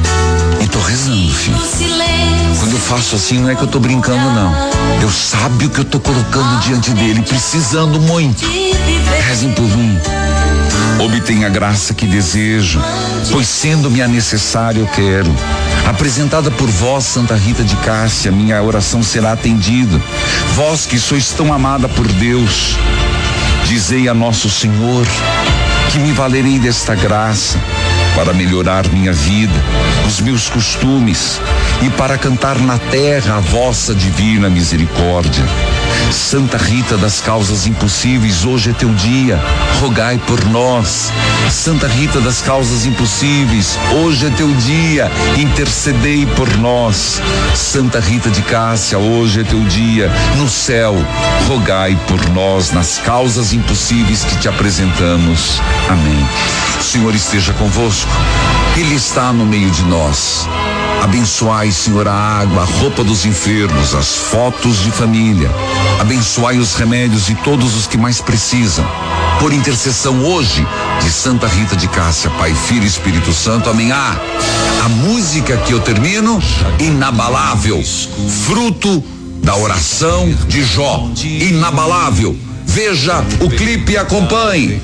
A: E tô rezando, filho. Quando eu faço assim, não é que eu tô brincando, não. Deus sabe o que eu tô colocando diante dele, precisando muito. Rezem por mim. Obtenha a graça que desejo, pois sendo-me a necessária eu quero. Apresentada por vós, Santa Rita de Cássia, minha oração será atendida. Vós que sois tão amada por Deus, dizei a nosso Senhor que me valerei desta graça para melhorar minha vida, os meus costumes e para cantar na terra a vossa divina misericórdia. Santa Rita das Causas Impossíveis, hoje é teu dia, rogai por nós. Santa Rita das Causas Impossíveis, hoje é teu dia, intercedei por nós. Santa Rita de Cássia, hoje é teu dia, no céu, rogai por nós nas causas impossíveis que te apresentamos. Amém. O Senhor esteja convosco, Ele está no meio de nós. Abençoai, Senhor, a água, a roupa dos enfermos, as fotos de família. Abençoai os remédios e todos os que mais precisam. Por intercessão hoje de Santa Rita de Cássia, Pai, Filho e Espírito Santo. Amém. Ah, a música que eu termino, inabalável, fruto da oração de Jó. Inabalável. Veja o clipe e acompanhe.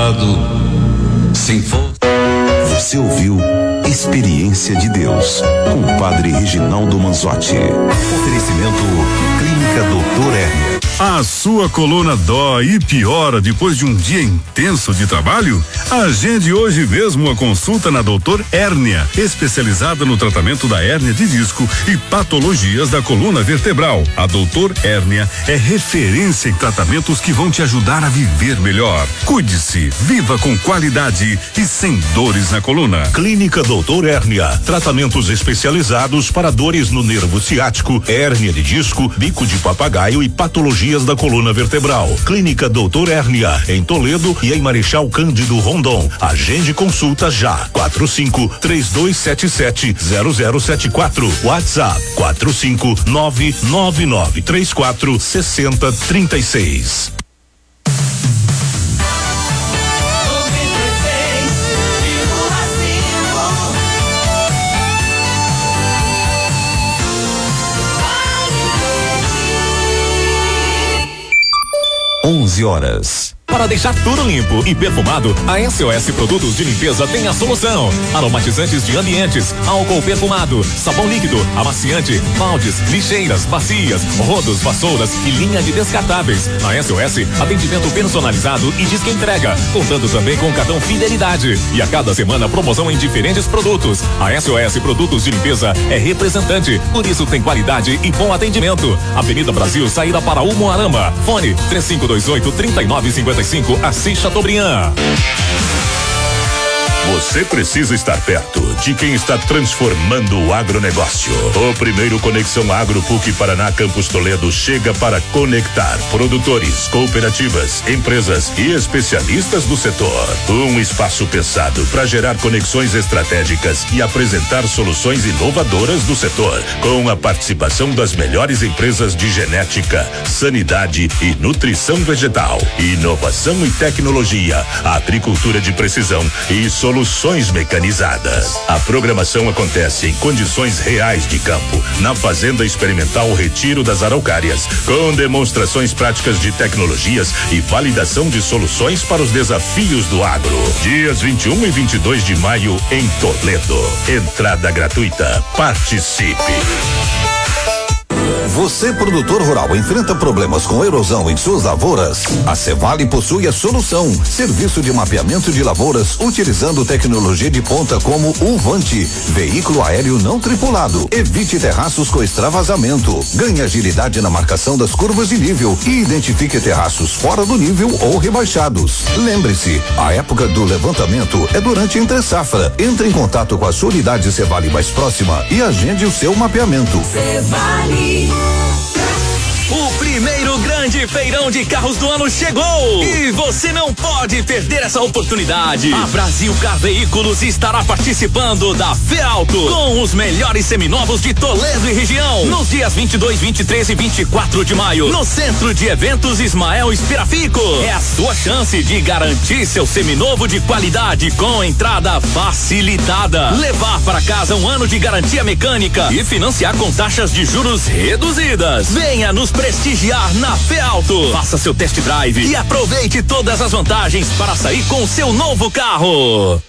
S: Sim. Você ouviu Experiência de Deus, com o Padre Reginaldo Manzotti. Oferecimento Clínica Doutor Hérnia.
C: A sua coluna dói e piora depois de um dia intenso de trabalho? Agende hoje mesmo a consulta na Doutor Hérnia, especializada no tratamento da hérnia de disco e patologias da coluna vertebral. A Doutor Hérnia é referência em tratamentos que vão te ajudar a viver melhor. Cuide-se, viva com qualidade e sem dores na coluna.
V: Clínica Doutor Hérnia, tratamentos especializados para dores no nervo ciático, hérnia de disco, bico de papagaio e patologia patologias da coluna vertebral. Clínica Doutor Hérnia, em Toledo e em Marechal Cândido Rondon. Agende consulta já. quatro cinco três dois sete sete zero zero sete quatro. WhatsApp quatro cinco nove nove nove três quatro seis zero três seis. onze horas.
D: Para deixar tudo limpo e perfumado, a S O S Produtos de Limpeza tem a solução. Aromatizantes de ambientes, álcool perfumado, sabão líquido, amaciante, baldes, lixeiras, bacias, rodos, vassouras e linha de descartáveis. A S O S, atendimento personalizado e disque entrega, contando também com cartão fidelidade. E a cada semana promoção em diferentes produtos. A S O S Produtos de Limpeza é representante, por isso tem qualidade e bom atendimento. Avenida Brasil, saída para Umuarama. Fone três cinco dois oito, três nove cinco cinco, Assis Chateaubriand.
V: Você precisa estar perto de quem está transformando o agronegócio. O primeiro Conexão Agro P U C Paraná Campus Toledo chega para conectar produtores, cooperativas, empresas e especialistas do setor. Um espaço pensado para gerar conexões estratégicas e apresentar soluções inovadoras do setor, com a participação das melhores empresas de genética, sanidade e nutrição vegetal, inovação e tecnologia, agricultura de precisão e soluções Soluções mecanizadas. A programação acontece em condições reais de campo, na Fazenda Experimental Retiro das Araucárias, com demonstrações práticas de tecnologias e validação de soluções para os desafios do agro. Dias vinte e um e vinte e dois de maio em Toledo. Entrada gratuita. Participe.
F: Você, produtor rural, enfrenta problemas com erosão em suas lavouras? A Cevale possui a solução. Serviço de mapeamento de lavouras utilizando tecnologia de ponta como o Vante, veículo aéreo não tripulado. Evite terraços com extravasamento. Ganhe agilidade na marcação das curvas de nível e identifique terraços fora do nível ou rebaixados. Lembre-se, a época do levantamento é durante a entre safra. Entre em contato com a sua unidade Cevale mais próxima e agende o seu mapeamento.
W: Cevale.
X: O primeiro grande feirão de carros do ano chegou e você não pode perder essa oportunidade. A Brasil Car Veículos estará participando da Feauto com os melhores seminovos de Toledo e região nos dias vinte e dois, vinte e três e vinte e quatro de maio no Centro de Eventos Ismael Espirafico. É a sua chance de garantir seu seminovo de qualidade com entrada facilitada, levar para casa um ano de garantia mecânica e financiar com taxas de juros reduzidas. Venha nos prestigiar na Feauto. Faça seu test drive e aproveite todas as vantagens para sair com seu novo carro.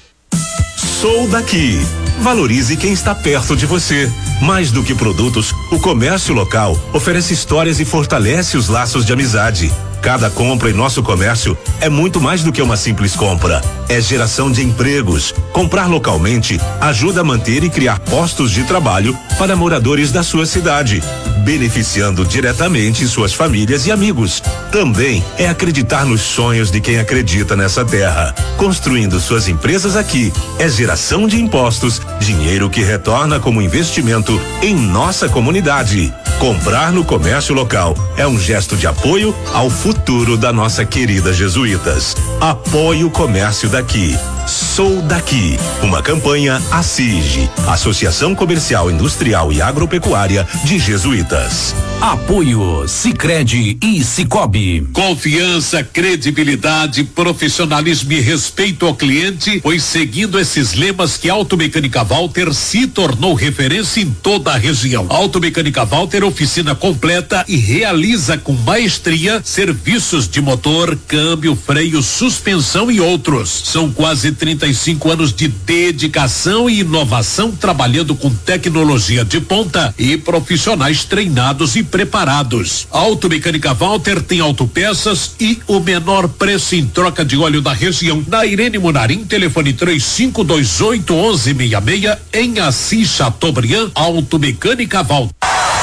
V: Sou daqui. Valorize quem está perto de você. Mais do que produtos, o comércio local oferece histórias e fortalece os laços de amizade. Cada compra em nosso comércio é muito mais do que uma simples compra. É geração de empregos. Comprar localmente ajuda a manter e criar postos de trabalho para moradores da sua cidade, beneficiando diretamente suas famílias e amigos. Também é acreditar nos sonhos de quem acredita nessa terra, construindo suas empresas aqui. É geração de impostos, dinheiro que retorna como investimento em nossa comunidade. Comprar no comércio local é um gesto de apoio ao futuro da nossa querida Jesuítas. Apoie o comércio daqui. Sou daqui. Uma campanha ACIG, Associação Comercial, Industrial e Agropecuária de Jesuítas.
Y: Apoio Sicredi e Cicobi.
Z: Confiança, credibilidade, profissionalismo e respeito ao cliente, pois seguindo esses lemas que a Automecânica Walter se tornou referência em toda a região. Automecânica Walter, oficina completa e realiza com maestria serviços de motor, câmbio, freio, suspensão e outros. São quase trinta e cinco anos de dedicação e inovação trabalhando com tecnologia de ponta e profissionais treinados e preparados. Automecânica Walter tem autopeças e o menor preço em troca de óleo da região. Na Irene Munarim, telefone três cinco dois oito, onze sessenta e seis, em Assis Chateaubriand. Automecânica Walter.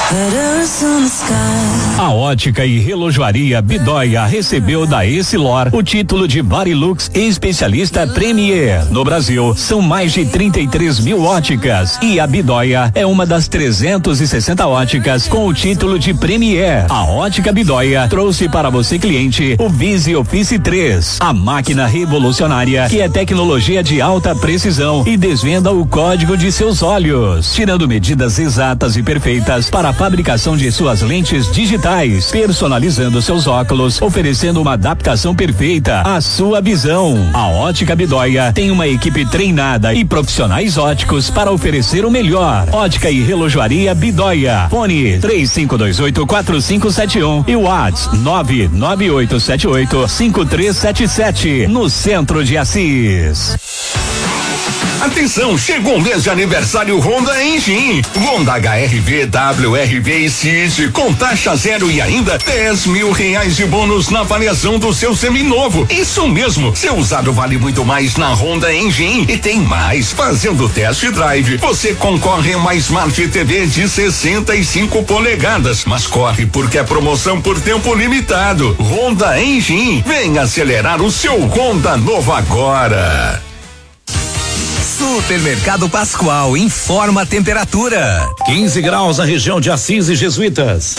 E: A ótica e relojoaria Bidóia recebeu da Essilor o título de Varilux especialista Premier. No Brasil, são mais de trinta e três mil óticas e a Bidóia é uma das trezentas e sessenta óticas com o título de Premier. A ótica Bidóia trouxe para você, cliente, o Visi Office três, a máquina revolucionária que é tecnologia de alta precisão e desvenda o código de seus olhos, tirando medidas exatas e perfeitas para a fabricação de suas lentes digitais, personalizando seus óculos, oferecendo uma adaptação perfeita à sua visão. A Ótica Bidóia tem uma equipe treinada e profissionais óticos para oferecer o melhor. Ótica e relojoaria Bidóia. Fone três cinco dois oito quatro cinco sete um e WhatsApp nove nove oito sete oito cinco três sete sete, no centro de Assis.
G: Atenção, chegou o mês de aniversário Honda Engine. Honda H R V, W R V e Cid com taxa zero e ainda dez mil reais de bônus na avaliação do seu seminovo. Isso mesmo, seu usado vale muito mais na Honda Engine. E tem mais, fazendo test drive, você concorre a uma Smart T V de sessenta e cinco polegadas. Mas corre porque é promoção por tempo limitado. Honda Engine, vem acelerar o seu Honda novo agora.
T: Supermercado Pascoal informa a temperatura.
Y: quinze graus na região de Assis e Jesuítas.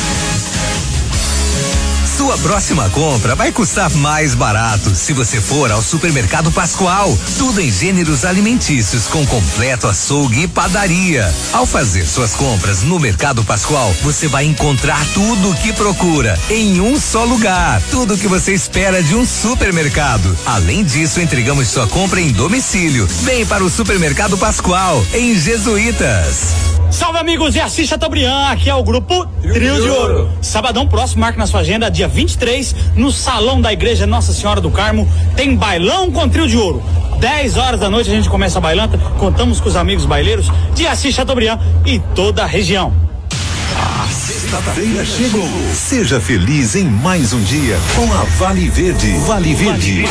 T: Sua próxima compra vai custar mais barato se você for ao Supermercado Pascoal. Tudo em gêneros alimentícios com completo açougue e padaria. Ao fazer suas compras no Mercado Pascoal, você vai encontrar tudo o que procura em um só lugar. Tudo o que você espera de um supermercado. Além disso, entregamos sua compra em domicílio. Vem para o Supermercado Pascoal em Jesuítas.
H: Salve, amigos, e Assis Chateaubriand, aqui é o grupo Trio de Ouro. Sabadão próximo, marca na sua agenda, dia vinte e três, no Salão da Igreja Nossa Senhora do Carmo, tem bailão com Trio de Ouro. dez horas da noite a gente começa a bailanta, contamos com os amigos baileiros de Assis Chateaubriand e toda a região.
J: A sexta-feira chegou. Seja feliz em mais um dia com a Vale Verde. Vale Verde.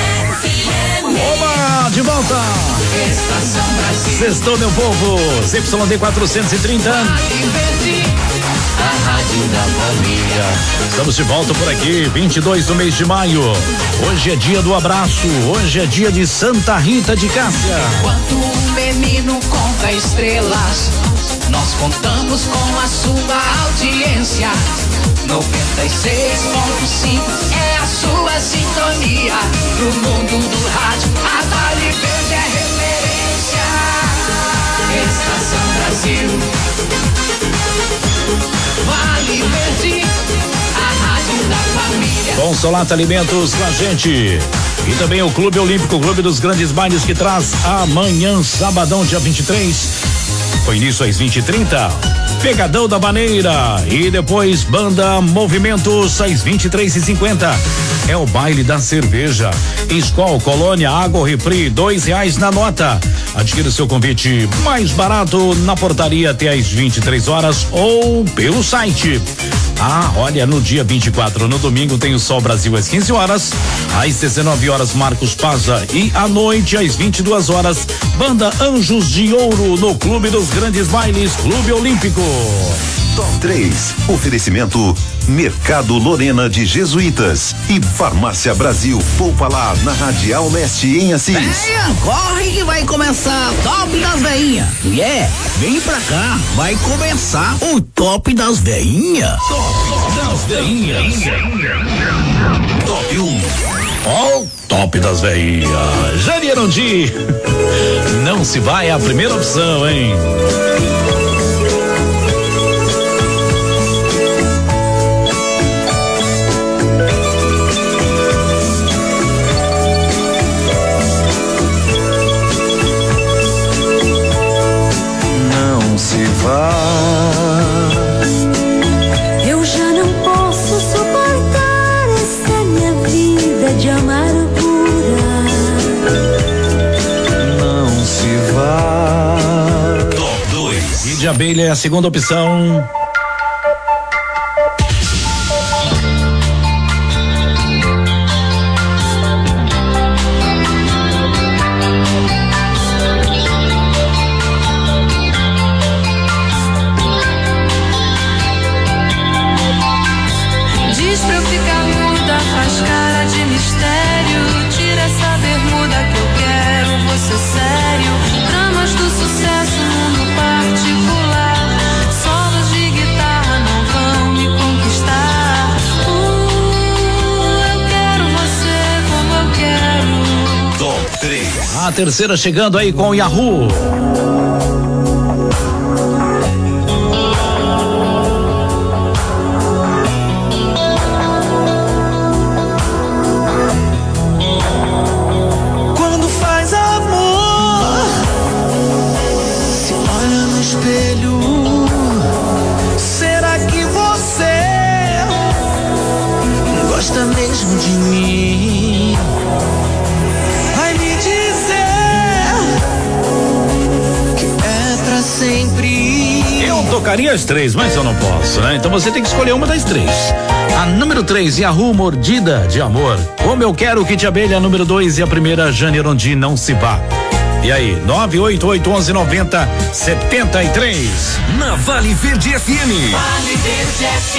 Y: Oba, de volta! Sextou, meu povo, Z Y D quatrocentos e trinta. Estamos de volta por aqui, vinte e dois do mês de maio. Hoje é dia do abraço, hoje é dia de Santa Rita de Cássia.
K: Enquanto o menino conta estrelas, nós contamos com a sua audiência. noventa e seis ponto cinco é a sua sintonia. No mundo do rádio, a Vale Verde é referência. Estação Brasil, Vale Verde, a rádio da família.
Y: Consolata Alimentos com a gente. E também o Clube Olímpico, Clube dos Grandes Bailes, que traz amanhã, sabadão, dia vinte e três. Com início às vinte e trinta. Pegadão da Maneira e depois Banda Movimentos às vinte e três e cinquenta. É o baile da cerveja. Skol Colônia Água Refri, dois reais na nota. Adquira o seu convite mais barato na portaria até às vinte e três horas ou pelo site. Ah, olha, no dia vinte e quatro, no domingo, tem o Sol Brasil às quinze horas, às dezenove horas Marcos Paza e à noite às vinte e duas horas Banda Anjos de Ouro no Clube dos Grandes Bailes, Clube Olímpico.
J: Top três. Oferecimento Mercado Lorena de Jesuítas e Farmácia Brasil. Poupa lá na Radial Leste em Assis.
W: Venha, corre que vai começar Top das Veinhas. E é, vem pra cá, vai começar o Top das Veinhas.
Y: Top das Veinhas.
J: Top um.
Y: Ó, o Top das Veinhas. Jani Arondi. Não se vai a primeira opção, hein?
L: Se vá. Eu já não posso suportar essa minha vida de amargura.
J: Não se vá.
Y: Top dois. E de abelha é a segunda opção. A terceira chegando aí com o Yahoo.
U: Quando faz amor, se olha no espelho, será que você gosta mesmo de mim? Vai me dizer que é pra sempre.
Y: Eu tocaria as três, mas eu não posso, né? Então você tem que escolher uma das três. A número três, Yahoo, Mordida de Amor. Como eu quero que te abelha, a número dois, e a primeira, Jane Rondi, Não Se Vá. E aí, nove oito oito, onze, noventa, setenta e três.
X: Na Vale Verde F M.
U: Vale Verde F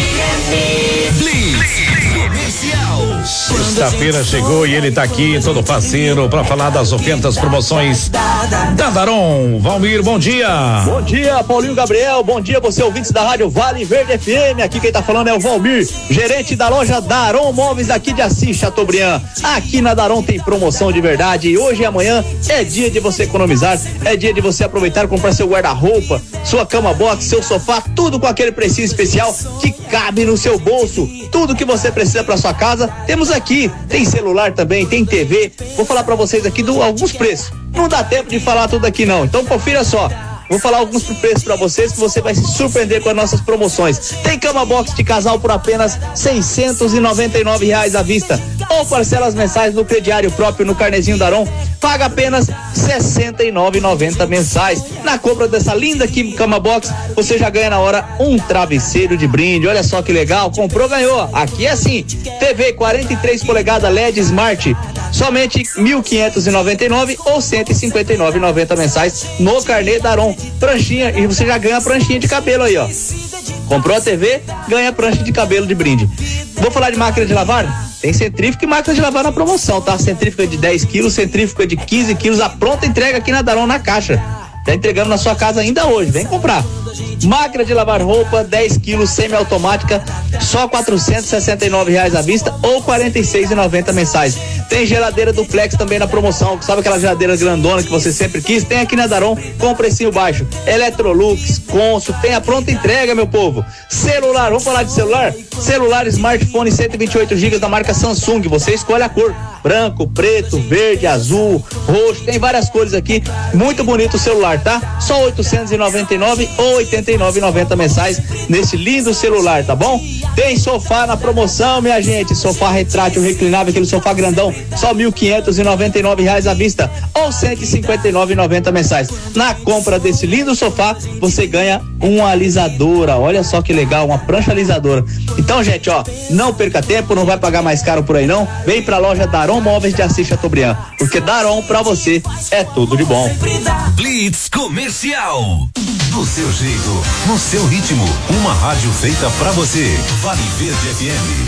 U: M.
X: Blitz Comercial.
Y: Sexta-feira chegou e ele tá aqui, todo parceiro, pra falar das ofertas, promoções da Daron. Valmir, bom dia.
B: Bom dia, Paulinho Gabriel. Bom dia, você ouvintes da rádio Vale Verde F M. Aqui quem tá falando é o Valmir, gerente da loja Daron Móveis daqui de Assis, Chateaubriand. Aqui na Daron tem promoção de verdade e hoje e amanhã é dia de você economizar, é dia de você aproveitar e comprar seu guarda-roupa, sua cama box, seu sofá, tudo com aquele precinho especial que cabe no seu bolso. Tudo que você precisa para sua casa, temos aqui. Tem celular também, tem T V. Vou falar para vocês aqui do alguns preços. Não dá tempo de falar tudo aqui não. Então confira só. Vou falar alguns preços para vocês que você vai se surpreender com as nossas promoções. Tem cama box de casal por apenas seiscentos e noventa e nove reais à vista ou parcelas mensais no crediário próprio no carnezinho Daron. Paga apenas sessenta e nove reais e noventa centavos mensais. Na compra dessa linda aqui cama box, você já ganha na hora um travesseiro de brinde. Olha só que legal, comprou, ganhou. Aqui é assim, T V quarenta e três polegadas L E D Smart, somente mil quinhentos e noventa e nove reais ou cento e cinquenta e nove reais e noventa centavos mensais no carnê Daron. Pranchinha, e você já ganha a pranchinha de cabelo aí, ó. Comprou a T V, ganha a prancha de cabelo de brinde. Vou falar de máquina de lavar? Tem centrífuga e máquina de lavar na promoção, tá? Centrífuga de dez quilos, centrífuga de quinze quilos, a pronta entrega aqui na Daron na caixa. Tá entregando na sua casa ainda hoje, vem comprar. Máquina de lavar roupa, dez quilos, semiautomática, só quatrocentos e sessenta e nove reais à vista ou quarenta e seis reais e noventa centavos mensais. Tem geladeira duplex também na promoção, sabe aquela geladeira grandona que você sempre quis? Tem aqui na Daron com precinho baixo. Electrolux, Consul, tem a pronta entrega, meu povo. Celular, vamos falar de celular? Celular smartphone cento e vinte e oito gigas da marca Samsung, você escolhe a cor. Branco, preto, verde, azul, roxo, tem várias cores aqui. Muito bonito o celular, tá? Só oitocentos e noventa e nove reais ou oitenta e nove reais e noventa centavos mensais nesse lindo celular, tá bom? Tem sofá na promoção, minha gente. Sofá retrátil reclinável, aquele sofá grandão, só mil quinhentos e noventa e nove reais à vista ou cento e cinquenta e nove reais e noventa centavos mensais. Na compra desse lindo sofá, você ganha uma alisadora. Olha só que legal, uma prancha alisadora. Então, gente, ó, não perca tempo, não vai pagar mais caro por aí não. Vem pra loja Daron Móveis de Assis Chateaubriand, porque Daron pra você é tudo de bom.
X: Blitz Comercial.
J: Do seu jeito, no seu ritmo, uma rádio feita pra você. Vale Verde F M.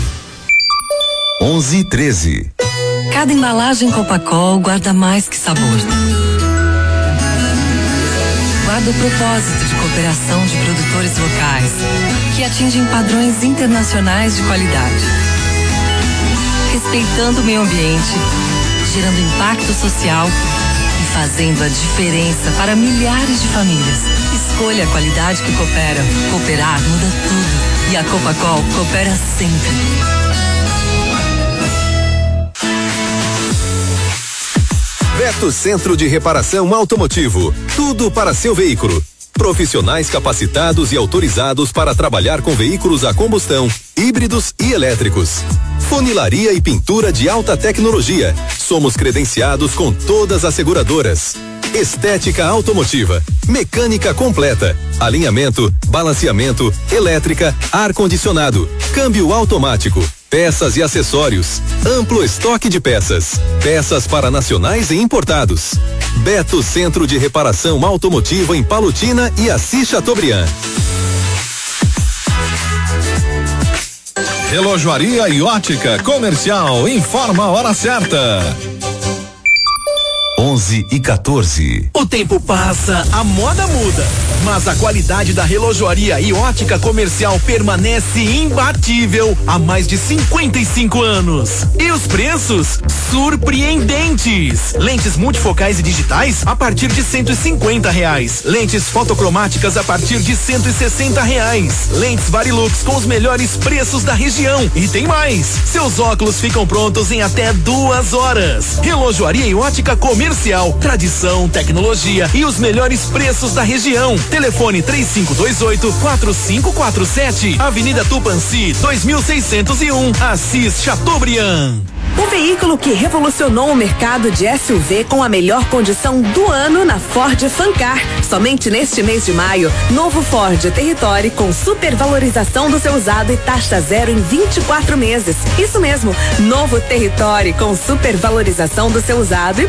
J: onze e treze.
N: Cada embalagem Copacol guarda mais que sabor. Guarda o propósito de cooperação de produtores locais, que atingem padrões internacionais de qualidade. Respeitando o meio ambiente, gerando impacto social e fazendo a diferença para milhares de famílias. Escolha a qualidade que coopera. Cooperar muda tudo. E a Copacol coopera sempre.
S: Beto Centro de Reparação Automotivo. Tudo para seu veículo. Profissionais capacitados e autorizados para trabalhar com veículos a combustão, híbridos e elétricos. Funilaria e pintura de alta tecnologia. Somos credenciados com todas as seguradoras. Estética automotiva, mecânica completa, alinhamento, balanceamento, elétrica, ar-condicionado, câmbio automático, peças e acessórios, amplo estoque de peças, peças para nacionais e importados. Beto Centro de Reparação Automotiva em Palotina e Assis Chateaubriand.
O: Relojoaria e ótica comercial, informa a hora certa.
J: onze e quatorze.
I: O tempo passa, a moda muda, mas a qualidade da relojoaria e ótica comercial permanece imbatível há mais de cinquenta e cinco anos. E os preços? Surpreendentes! Lentes multifocais e digitais a partir de cento e cinquenta reais. Lentes fotocromáticas a partir de cento e sessenta reais. Lentes Varilux com os melhores preços da região. E tem mais! Seus óculos ficam prontos em até duas horas. Relojoaria e ótica comercial. Tradição, tecnologia e os melhores preços da região. Telefone três cinco dois oito, quatro cinco quatro sete. Avenida Tupanci, dois mil seiscentos e um. Assis Chateaubriand.
M: O veículo que revolucionou o mercado de S U V com a melhor condição do ano na Ford Fancar. Somente neste mês de maio, novo Ford Territory com supervalorização do seu usado e taxa zero em vinte e quatro meses. Isso mesmo, novo Territory com supervalorização do seu usado e